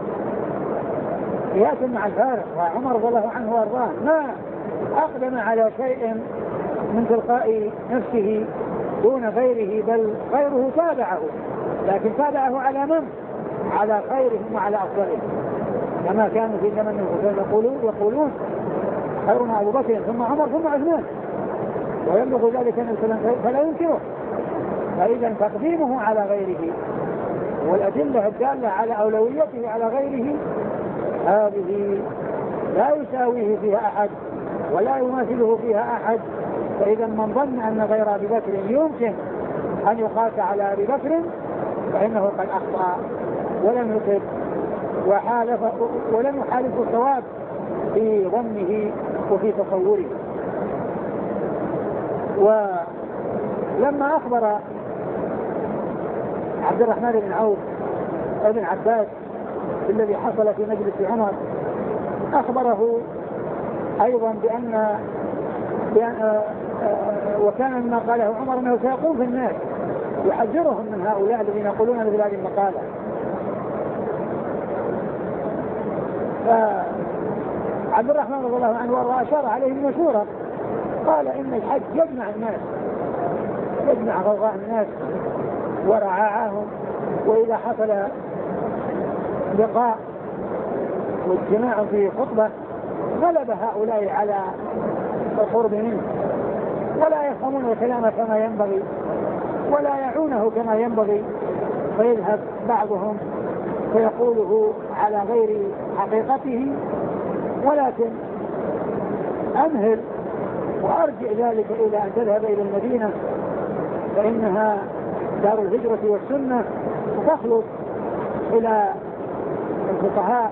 قياس مع الفارق. وعمر رضي الله عنه وارضاه ما أقدم على شيء من تلقاء نفسه دون غيره، بل غيره تابعه، لكن تابعه على من؟ على خيرهم وعلى أفضلهم، كما كانوا في زمن الخلفاء يقولون خيرنا أبو بكر ثم عمر ثم عثمان، ويبلغ ذلك فلا ينكره. فإذا تقديمه على غيره والأدلة الدالة على أولويته على غيره هذه لا يساويه فيها أحد ولا يماثله فيها أحد. فإذا من ظن أن غير أبي بكر يمكن أن يقاس على أبي بكر فإنه قد أخطأ ولم يصب ولم يحالف الصواب في ظنه وفي تصوره. ولما أخبر عبد الرحمن بن عوف ابن عباس الذي حصل في مجلس عمر أخبره أيضا بأن وكان مما قاله عمر أنه سيقوم في الناس يحذرهم من هؤلاء الذين يقولون مثل هذه المقالة. فعبد الرحمن رضي الله عنه وارضاه أشار عليه بمشورة، قال إن الحج يجمع غوغاء الناس ورعاعهم، وإذا حصل لقاء واجتماع في خطبة غلب هؤلاء على القرب منه ولا يفهمون الكلام كما ينبغي ولا يعونه كما ينبغي، فيذهب بعضهم فيقوله على غير حقيقته. ولكن أمهل وأرجع ذلك إلى أن تذهب إلى المدينة فإنها دار الهجرة والسنة، وتخلص إلى فقهاء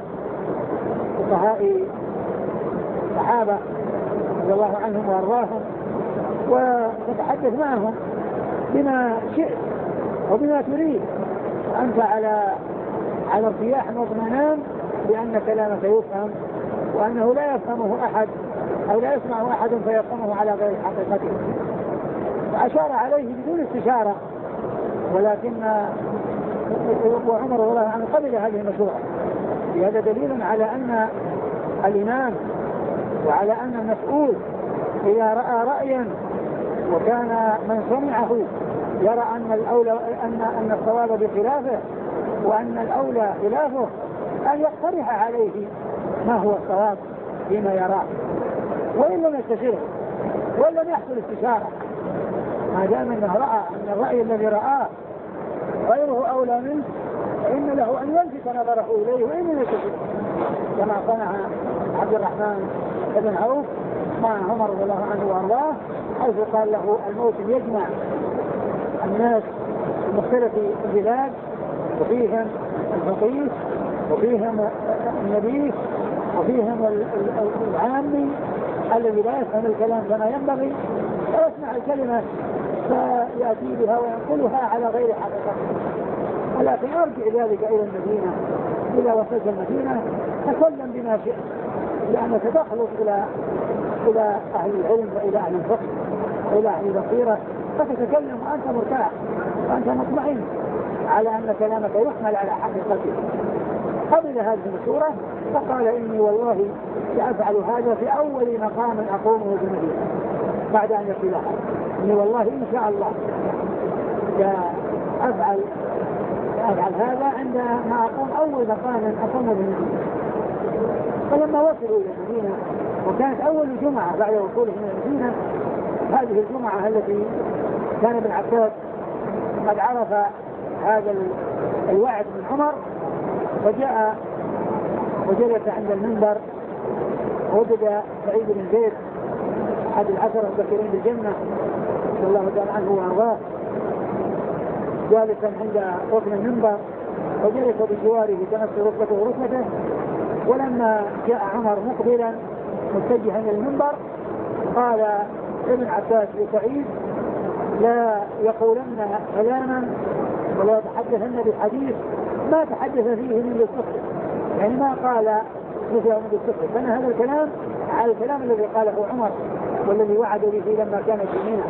الصحابة رضي الله عنهم وارضاهم وتتحدث معهم بما شئت وبما تريد، وأنت على ارتياح واطمئنان بأن كلامك يفهم وأنه لا يفهمه أحد أو لا يسمعه أحد فيفهمه على غير حقيقته. فأشار عليه بدون استشارة، ولكن وعمر رضي الله عنه قبل هذه المشورة. هذا دليل على أن الإمام وعلى أن المسؤول إذا رأى رأيا وكان من سمعه يرى أن الأولى أن الصواب بخلافه وأن الأولى خلافه أن يقترح عليه ما هو الصواب فيما يراه، وإن لم يستشيره وإن لم يحصل استشارة، ما دام أنه رأى أن الرأي الذي رآه غيره أولى منه فإن له أن يلفت نظره إليه وإن لم يستشيره، كما صنع عبد الرحمن بن عوف مع عمر رضي الله عنه وارضاه، حيث قال له الموت يجمع الناس في مختلف البلاد وفيهم الفقيه وفيهم النبي وفيهم العامي الذي لا يفهم الكلام كما ينبغي ويسمع الكلمة فيأتي بها وينقلها على غير حقيقته. ولكن أرجع ذلك إلى المدينة، إذا وصلت المدينة تكلم بما شئت، لأنك تخلص إلى أهل العلم وإلى أهل الفقه وإلى أهل البصيرة، فتتكلم وأنت مرتاح وأنت مطمئن على أن كلامك يحمل على حقيقته. قبل هذه المشورة فقال إني والله سأفعل هذا في أول مقام أقومه في المدينة بعد أن يقولها، إني والله إن شاء الله سأفعل هذا عندما أقوم أول مقام أقومه في المدينة. فلما وصلوا إلى المدينة وكانت أول جمعة بعد وصوله من المدينة، هذه الجمعة التي كان ابن عباس قد عرف هذا الوعد من عمر، وجاء وجلس عند المنبر، وجد سعيد بن زيد أحد العشرة المبشرين بالجنة رضي الله تعالى عنه وأرضاه جالسا عند ركن المنبر، وجلس بجواره تمس ركبته وركبته. ولما جاء عمر مقبلا متجها الى المنبر قال ابن عباس لسعيد: لا يقولن كلاما ولا يتحدثن بحديث ما تحدث فيه من السخط، يعني ما قال مثله من السخط، كان هذا الكلام على الكلام الذي قاله عمر والذي وعد به لما كان في منى.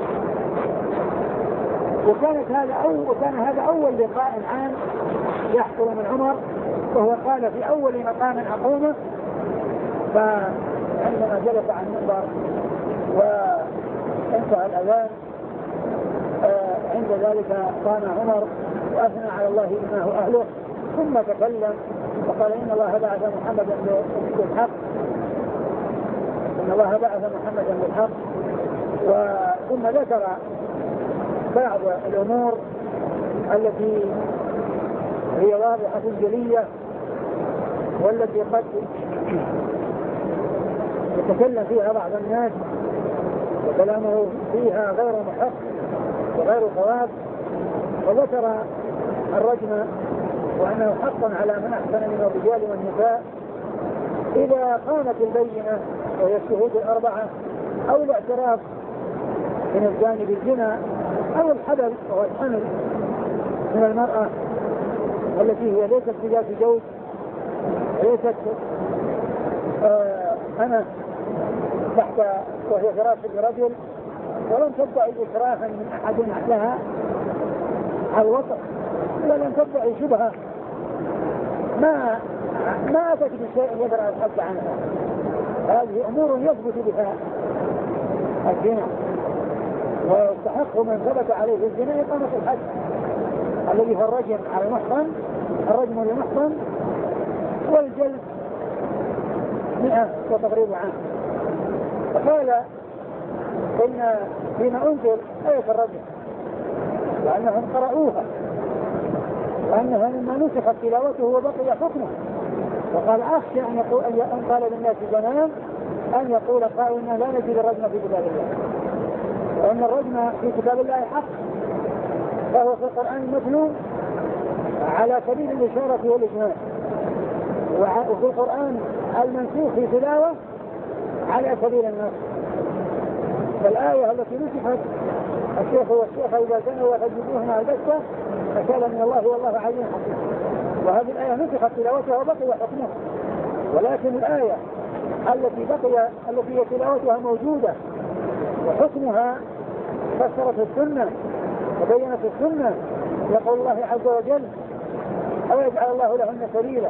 وكان هذا أول لقاء عام يحصل من عمر، وهو قال في أول مقام أقومه. فعندما جلس عن المنبر وانتهى الأذان عند ذلك قام عمر وأثنى على الله بما هو أهله، ثم تكلم وقال: إن الله بعث محمدا بالحق، إن الله بعث محمدا بالحق. ثم ذكر بعض الأمور التي هي واضحة جلية والتي قد يتكلم فيها بعض الناس وكلامه فيها غير محق وغير صواب. وذكر الرجم وأنه حق على من أحسن من الرجال والنساء إذا قامت البينة وهي الشهود الأربعة أو الاعتراف من الزاني بالزنا أو الحبل وهو الحمل من المرأة التي هي ليست بذات زوج، ليست أنا تحت وهي فراش برجل، ولم تدعي إكراها من أحد لها على الوطن، ولم تدعي شبهة ما أتت بشيء يدرع الحد عنها. هذه أمور يثبت بها الزنا، ويستحق من ثبت عليه الزنا إقامة الحد الذي هو الرجم على المحصن، الرجم للمحصن، والجلد 100 وتغريب عنه. فقال إن فيما أنزل آية الرجم وأنهم قرأوها وأنها مما نسخت تلاوته وبقي حكمه. وقال: أخشى أن قال للناس زمان أن يقول قائل لا نجد الرجم في كتاب الله، وأن الرجم في كتاب الله حق، فهو في القرآن متلو على سبيل الإشارة والإجمال، وفي القرآن المنسوخ في تلاوة على سبيل النص. فالآية التي نسخت الشيخ والشيخ إذا زنوا فجلدوهم على البتة فكان من الله والله عليم حكيم، وهذه الآية نسخت تلاوتها وبقي حكمها. ولكن الآية التي هي تلاوتها موجودة وحكمها فسرت السنة وبينت السنة، يقول الله عز وجل: أو يجعل الله لهن سبيلا،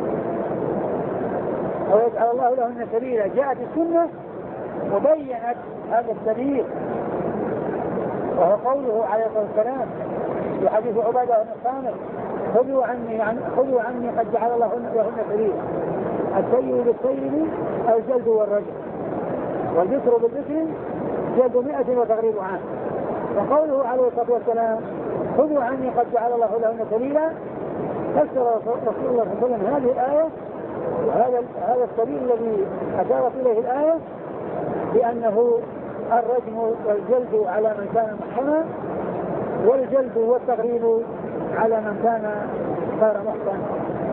أو يجعل الله لهن سبيلا. جاءت السنة وبينت هذا السبيل، وهو قوله عليه الصلاة والسلام في حديث عبادة بن الصامت: خذوا عني قد جعل الله لهن سبيلا، السيد بالسيد الجلد والرجم، والبكر بالبكر جلد 100 وتغريب عنه. وقوله عليه الصلاة والسلام: خذوا عني قد جعل الله لهن سبيلا، فسر رسول الله صلى الله عليه وسلم هذه الآية وهذا السبيل الذي أشارت إليه الآية بأنه الرجم والجلد على من كان محصنا، والجلد والتغريب على من كان غير محصن.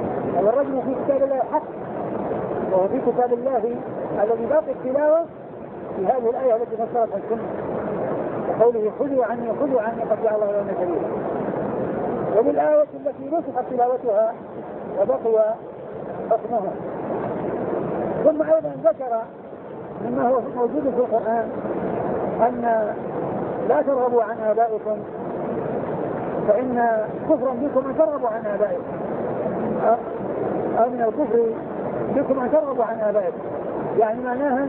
والرجم في كتاب الله حق، وهو في كتاب الله الذي باقي التلاوة في هذه الآية التي فسرتها السنة وقوله خذوا عني قد جعل الله لنا سبيلا، وبالآية التي نسخت تلاوتها وبقي حكمها. ثم أيضا ذكر مما هو موجود في القرآن أن لا ترغبوا عن آبائكم فإن كفرا بكم أن ترغبوا عن آبائكم، أو من الكفر بكم أن ترغبوا عن آبائكم، يعني معناها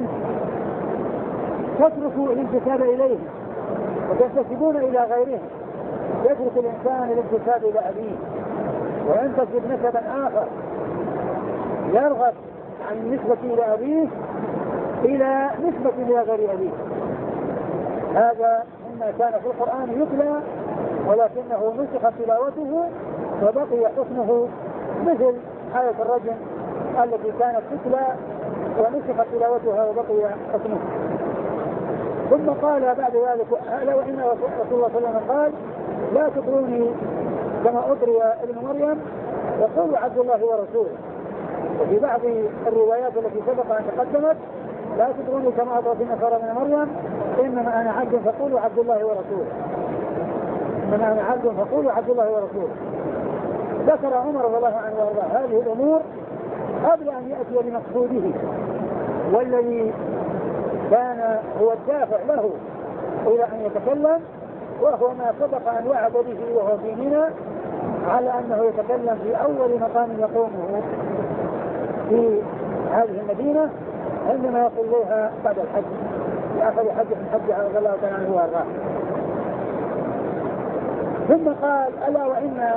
تتركوا الانتساب إليه وتنتسبون إلى غيرهم. يترك الإنسان الانتساب إلى أبيه وينتسب نسبا آخر يرغب عن النسبة إلى أبيه إلى نسبة إلى غير أبيه. هذا مما كان في القرآن يتلى ولكنه نسخ تلاوته وبقي حكمه، مثل آية الرجم التي كانت تتلى ونسخ تلاوتها وبقي حكمه. ثم قال بعد ذلك ألا وإن رسول الله صلى الله عليه وسلم قال لا تطروني كما أطري ابن مريم وقولوا عبد الله ورسوله. وفي بعض الروايات التي سبق أن تقدمت لا تطروني كما أطرت النصارى من مريم إنما أنا عبد فقولوا عبد الله ورسوله، إنما أنا عبد فقولوا عبد الله ورسوله. ذكر عمر رضي الله عنه وارضاه هذه الأمور قبل أن يأتي لمقصوده والذي كان هو الدافع له إلى أن يتكلم، وهو ما سبق أن وعد به وهو في منى على أنه يتكلم في أول مقام يقومه في هذه المدينة عندما يقول لها بعد الحج في آخر حج من حج رضي الله تعالى عنه وارضاه. ثم قال ألا وإن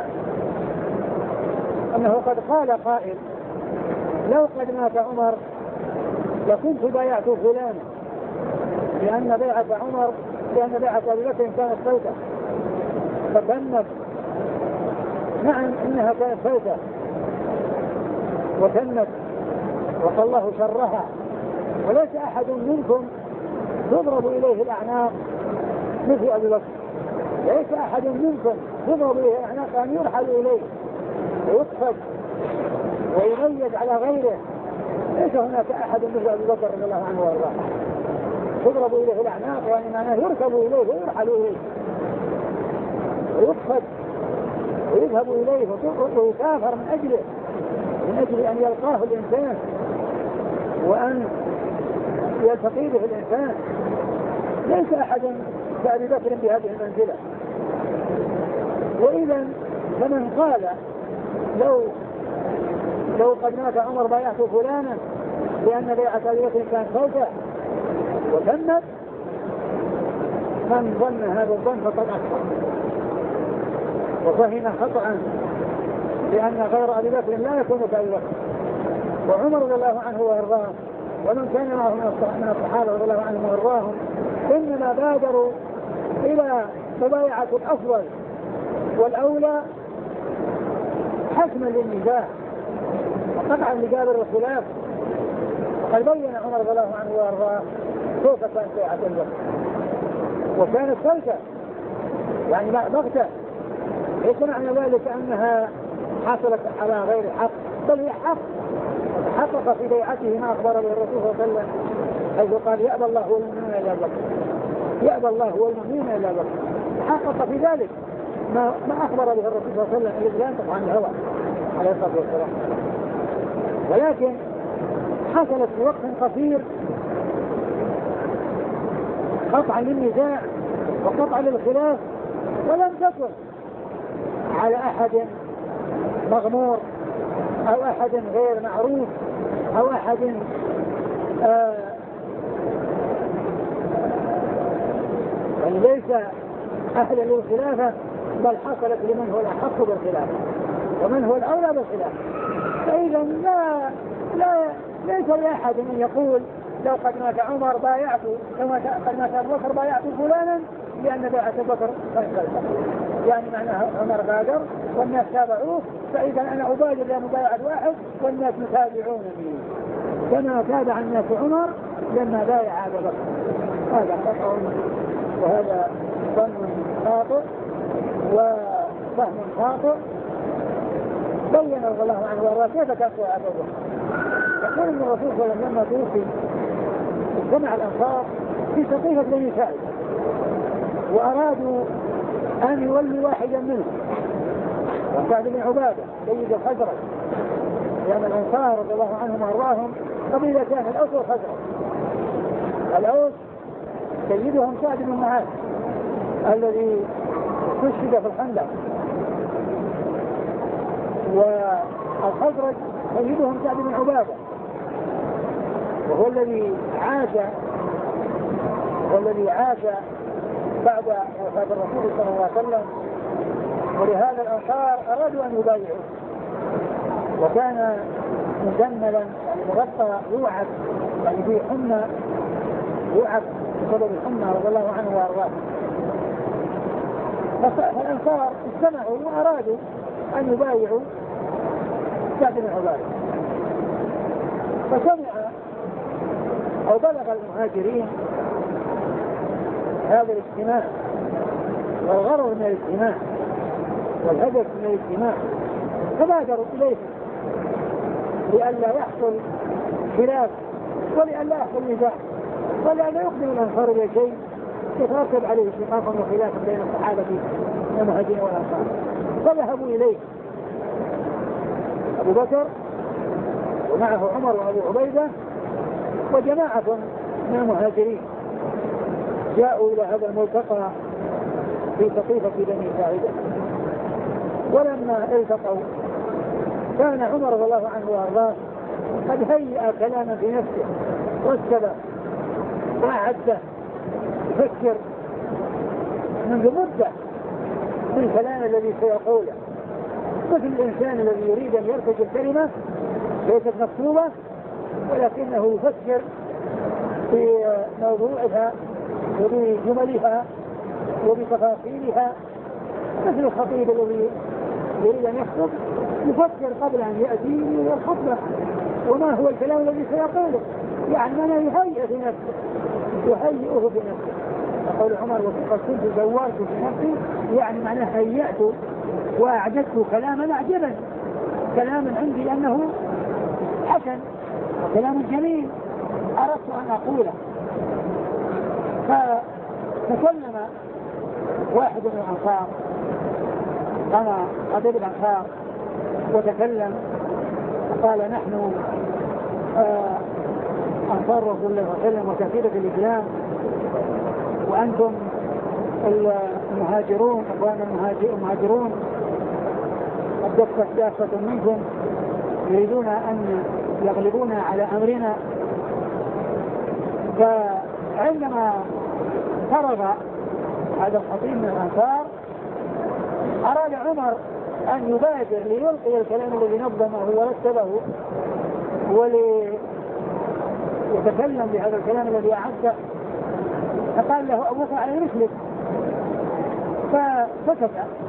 أنه قد قال قائل لو قد مات عمر لكنت بايعت فلانا، لأن بيعة أبي بكر كانت فوتة فتمت. نعم إنها كانت فوتة وتمت وقال الله شرها، وليس أحد منكم تضرب إليه الأعناق مثل أبي بكر، ليس أحد منكم تضرب إليه الأعناق أن يرحل إليه ويقصد ويميز على غيره. ليس هناك أحد مثل أبي بكر رضي الله عنه وارضاه تضرب إليه الأعناق، يعني معناه يركب إليه ويرحل إليه ويقصد ويذهب إليه ويسافر من أجل أن يلقاه الإنسان وأن يلتقي به الإنسان. ليس أحد كأبي بكر بهذه المنزلة. وإذا فمن قال لو قد مات عمر بايعت فلانا لأن بيعة أبي بكر كانت فوتة وتمت، من ظن هذا الظن فقد أخطأ وفهم خطأ، لأن غير أبي بكر لا يكون كأبي بكر. وعمر رضي الله عنه وارضاه ومن كان معه من الصحابة رضي الله عنهم وارضاهم إنما بادروا إلى مبايعة الأفضل والأولى حسما للنزاع وقطعا لجابر الخلاف. وقد بين عمر رضي الله عنه وارضاه كيف كانت بيعة أبي بكر، وكانت فلتة يعني بغتة، ليس معنى ذلك أنها حصلت على غير حق، بل هي حق. حقق في بيعته ما أخبر به الرسول صلى الله عليه وسلم حيث قال يأبى الله والمؤمنون إلا بكر، يأبى الله والمؤمنون إلا بكر. حقق في ذلك ما أخبر به الرسول صلى الله عليه وسلم الذي لا ينطق عن الهوى عليه الصلاة والسلام. ولكن حصلت في وقت قصير قطع للنزاع وقطع للخلاف، ولم تكن على أحد مغمور أو أحد غير معروف أو أحد يعني ليس أهلا للخلافة، بل حصلت لمن هو الأحق بالخلافة ومن هو الأولى بالخلافة. فإذا ليس لأحد من يقول لو قد مات عمر بايعت قد مات أبو بكر بايعت فلانا لأن بيعة أبو بكر يعني معناها عمر بادر والناس تابعوه، فإذا أنا أبادر لمبايعة واحد والناس يتابعونني كما تابع الناس عمر لما بايع أبو بكر. هذا خطأ وهذا ظن خاطئ وفهم خاطئ. بين رضي الله عنه وارضاه كيف كان أبو بكر. يقول ان الرسول صلى الله عليه وسلم لما توفي اجتمع الأنصار في سقيفة بني ساعدة وأرادوا أن يولوا واحدا منهم، وسعد بن عبادة سيد الخزرج، لأن الأنصار رضي الله عنهم وأرضاهم قبيلتان الأوس والخزرج. الأوس سيدهم سعد بن معاذ الذي استشهد في الخندق، والخزرج سيدهم سعد بن عبادة وهو الذي عاش بعد وفاة الرسول صلى الله عليه وسلم. ولهذا الأنصار أرادوا أن يبايعوا، وكان مجملا يعني مغطى يوعد، يعني فيه حمى يوعد بسبب الحمى رضي الله عنه وأرضاه. فالأنصار استمعوا وأرادوا أن يبايعوا سعد بن عبادة، فسمع أو بلغ المهاجرين هذا الاجتماع والغرض من الاجتماع والهدف من الاجتماع، فبادروا إليه لئلا يحصل خلاف ولئلا يحصل نزاع ولئلا يقدم الأنصار إلى شيء يترتب عليه شقاق وخلاف بين الصحابة والمهاجرين والأنصار. فذهبوا إليه أبو بكر ومعه عمر وأبو عبيدة وجماعة من المهاجرين، جاءوا إلى هذا الملتقى في سقيفة بني ساعدة. ولما التقوا كان عمر رضي الله عنه وارضاه قد هيأ كلاما في نفسه رتبه وأعده، يفكر منذ مدة في الكلام الذي سيقوله، مثل الإنسان الذي يريد أن يرتجل كلمة ليست مكتوبة ولكنه يفكر في موضوعها وبجملها وبتفاصيلها، مثل الخطيب الذي يريد أن يخطب يفكر قبل أن يأتي الخطبة وما هو الكلام الذي سيقوله، يعني أنا يهيئ في نفسه يهيئه في نفسه. يقول عمر وقد كنت زورت في نفسي، يعني معناه هيأت وأعددت كلاما أعجبا، كلاما عندي أنه حسن وكلام جميل أردت أن أقوله. فتكلم واحد من الأنصار، أنا خطيب الأنصار، وتكلم قال نحن أنصار رسول الله صلى الله عليه وسلم وكثيرة الإسلام، وأنتم المهاجرون أخوانا المهاجرون قد دفت دافة منكم يريدون أن يغلبونا على أمرنا. فعندما فرغ هذا الخطيب من الأنصار أراد عمر أن يبادر ليلقي الكلام الذي نظمه ورتبه وليتكلم بهذا الكلام الذي أعده، فقال له أبوك على رسلك، فسكت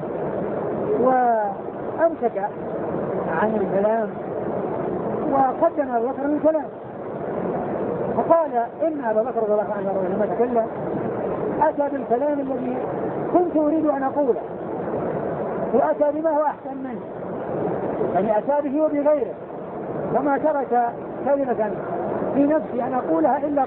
وأمسك عن الكلام وقدم أبو بكر من الكلام. فقال إن أبا بكر رضي الله عنه لما تكلم أتى بالكلام الذي كنت أريد أن أقوله، وأتى بما هو أحسن منه، يعني أتى به وبغيره، وما ترك كلمة في نفسي أن أقولها إلا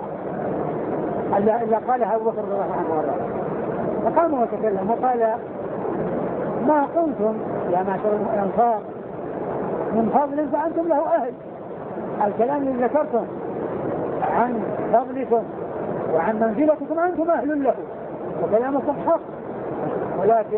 قالها أبو بكر رضي الله عنه وارضاه. فقام وتكلم وقال ما قلتم يا معشر الأنصار من فضل فأنتم له أهل، الكلام الذي ذكرتم عن فضلكم وعن منزلتكم أنتم أهل له، وكلامكم حق، ولكن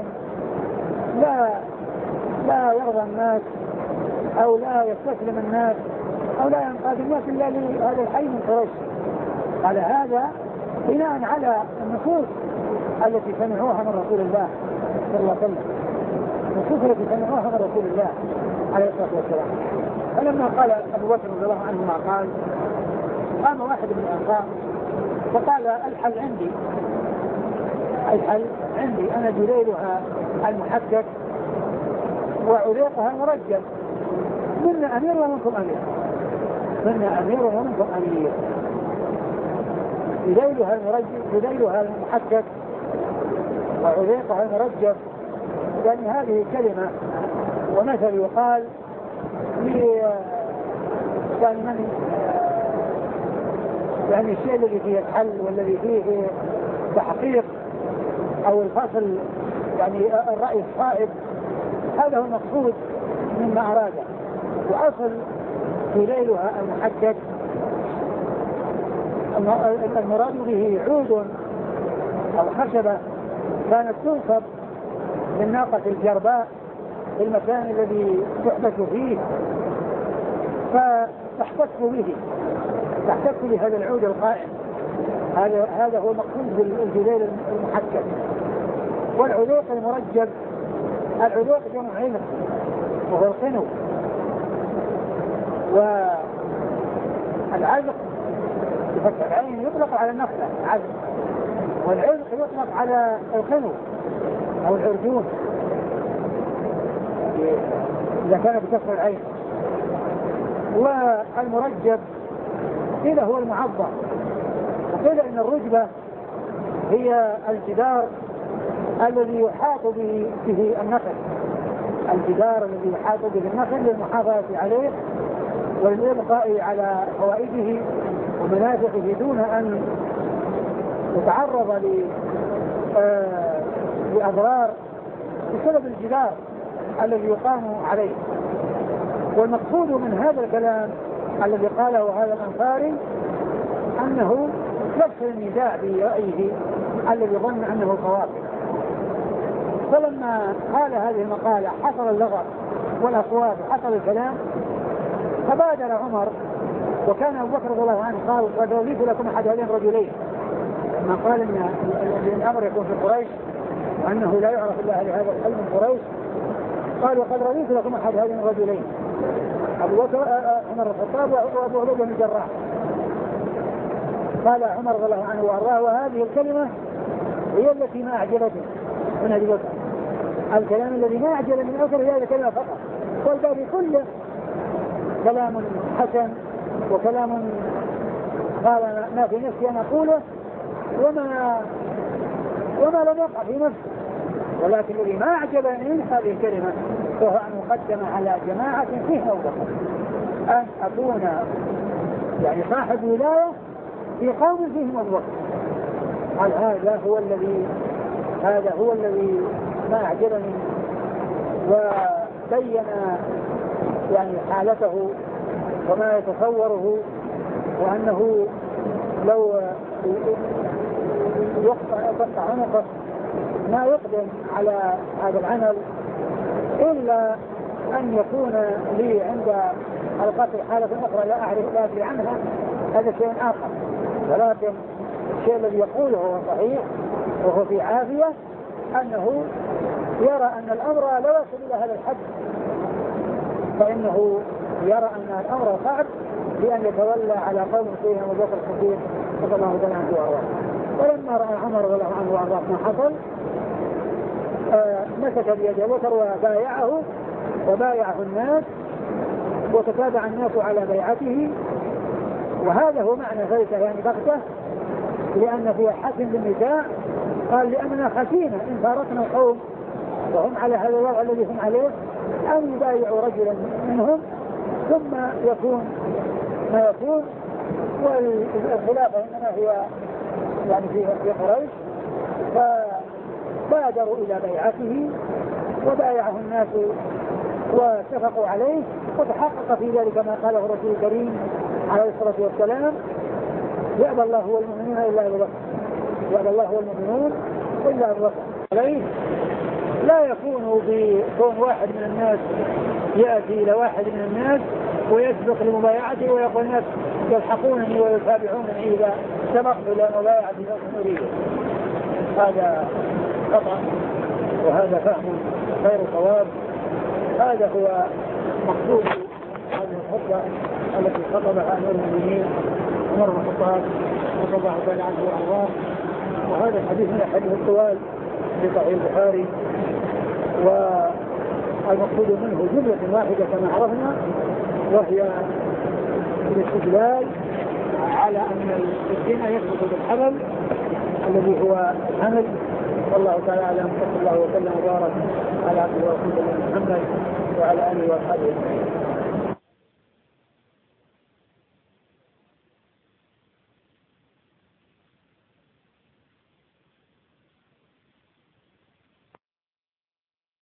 لا يرضى الناس أو لا يستسلم الناس أو لا ينقاد الناس إلا لهذا الحي من قريش. قال هذا بناء على النصوص التي سمعوها من رسول الله صلى الله عليه وسلم، النصوص التي سمعوها من رسول الله عليه الصلاة والسلام. فلما قال أبو بكر رضي الله عنه ما قال، قام واحد من الأنصار فقال الحل عندي أنا جليلها المحكك وعليقها المرجل، منا أمير ومنكم أمير، منا أمير ومنكم أمير، جليلها المحكك وعليقها المرجل. يعني هذه كلمة ومثل يقال كان من يعني الشيء الذي فيه الحل والذي فيه تحقيق أو الفصل، يعني الرأي الصائب، هذا هو المقصود مما أراده. وأصل ذيلها المحدد المراد به عود أو خشبة كانت تنصب بالناقة الجرباء في المكان الذي تحدث فيه، فتحتك بهذا العود القائم. هذا هو المقصود بالذيل المحدد. والعلوق المرجب، العلوق جمع عنق وهو القنو، والعزق بفتح العين يطلق على النخلة عزق، والعزق يطلق على القنو أو العرجون إذا كان بكسر العين. والمرجب قيل هو المعظم، وقيل إن الرجبة هي الجدار الذي يحاط به النخل، الجدار الذي يحاط به النخل للمحافظة عليه والإبقاء على فوائده ومنافعه دون أن يتعرض لأضرار بسبب الجدار الذي يقام عليه. والمقصود من هذا الكلام الذي قاله هذا الأنصاري أنه يكثر النزاع برأيه الذي ظن أنه صواب. فلما قال هذه المقالة حصل اللغط والأصوات وحصل الكلام، فبادر عمر، وكان أبو بكر رضي الله عنه قال قد رضيت لكم أحد هذين الرجلين، لما قال إن الأمر يكون في قريش وأنه لا يعرف إلا هذا الحل من قريش، قال وقد رضيت لكم أحد هذين الرجلين، أبو بكر عمر الخطاب وأبو عبيدة بن الجراح. قال عمر رضي الله عنه وأرضاه وهذه الكلمة هي التي ما أعجبتني من أبي بكر، الكلام الذي ما أعجب من أبي بكر هي هذه الكلمة فقط، والباقي كله كلام حسن وكلام قال ما في نفسي أنا أقوله وما لم يقع في نفسي، ولكن الذي ما أعجبني من هذه الكلمة هو أن أقدم على جماعة فيها أبو بكر، أن أكون يعني صاحب ولاية في قوم فيهم أبو بكر. قال هذا هو الذي ما أعجبني، وبين يعني حالته وما يتصوره، وأنه لو يقطع عنقه ما يقدم على هذا العمل إلا أن يكون لي عند القتل حالة أخرى لا أدري عنها، هذا شيء آخر. ولكن الشيء الذي يقوله هو صحيح وهو في عافية، أنه يرى أن الأمر لا يصل إلى هذا الحد، فإنه يرى أن الأمر صعب بأن يتولى على قوم فيهم أبو بكر الصديق رضي الله تعالى عنه وأرضاه. ولما رأى عمر رضي الله عنه وأرضاه ما حصل، مسك بيد أبو بكر وبايعه الناس، وتتابع الناس على بيعته. وهذا هو معنى فلسة يعني بغتة، لأن فيها حسن بالنساء. قال لأننا خشينا إن فارقنا القوم وهم على هذا الوضع الذي هم عليه أن يبايعوا رجلا منهم ثم يكون ما يكون، والخلافة إنما هي يعني في قريش. فبادروا إلى بيعته وبايعه الناس واتفقوا عليه، وتحقق في ذلك ما قاله الرسول الكريم عليه الصلاة والسلام: يأبى الله والمؤمنون إلا أبو بكر، يأبى الله والمؤمنون إلا أبو بكر. عليه لا يكون بكون واحد من الناس يأتي إلى واحد من الناس ويسبق لمبايعته ويقول الناس يلحقونني ويتابعونني إذا سبقت إلى مبايعة نفس أريده. هذا خطأ وهذا فهم غير صواب. هذا هو مقصود هذه الخطبة التي خطبها أمير المؤمنين عمر بن الخطاب رضي الله تعالى عنه وأرضاه. وهذا الحديث من الحديث الطوال في صحيح البخاري، والمقصود منه جملة واحدة كما عرفنا، وهي الاستدلال على أن الزنا يثبت بالحمل الذي هو الحمل. والله تعالى أعلم، صلى الله وسلم وبارك على عبده ورسوله محمد وعلى آله وأصحابه.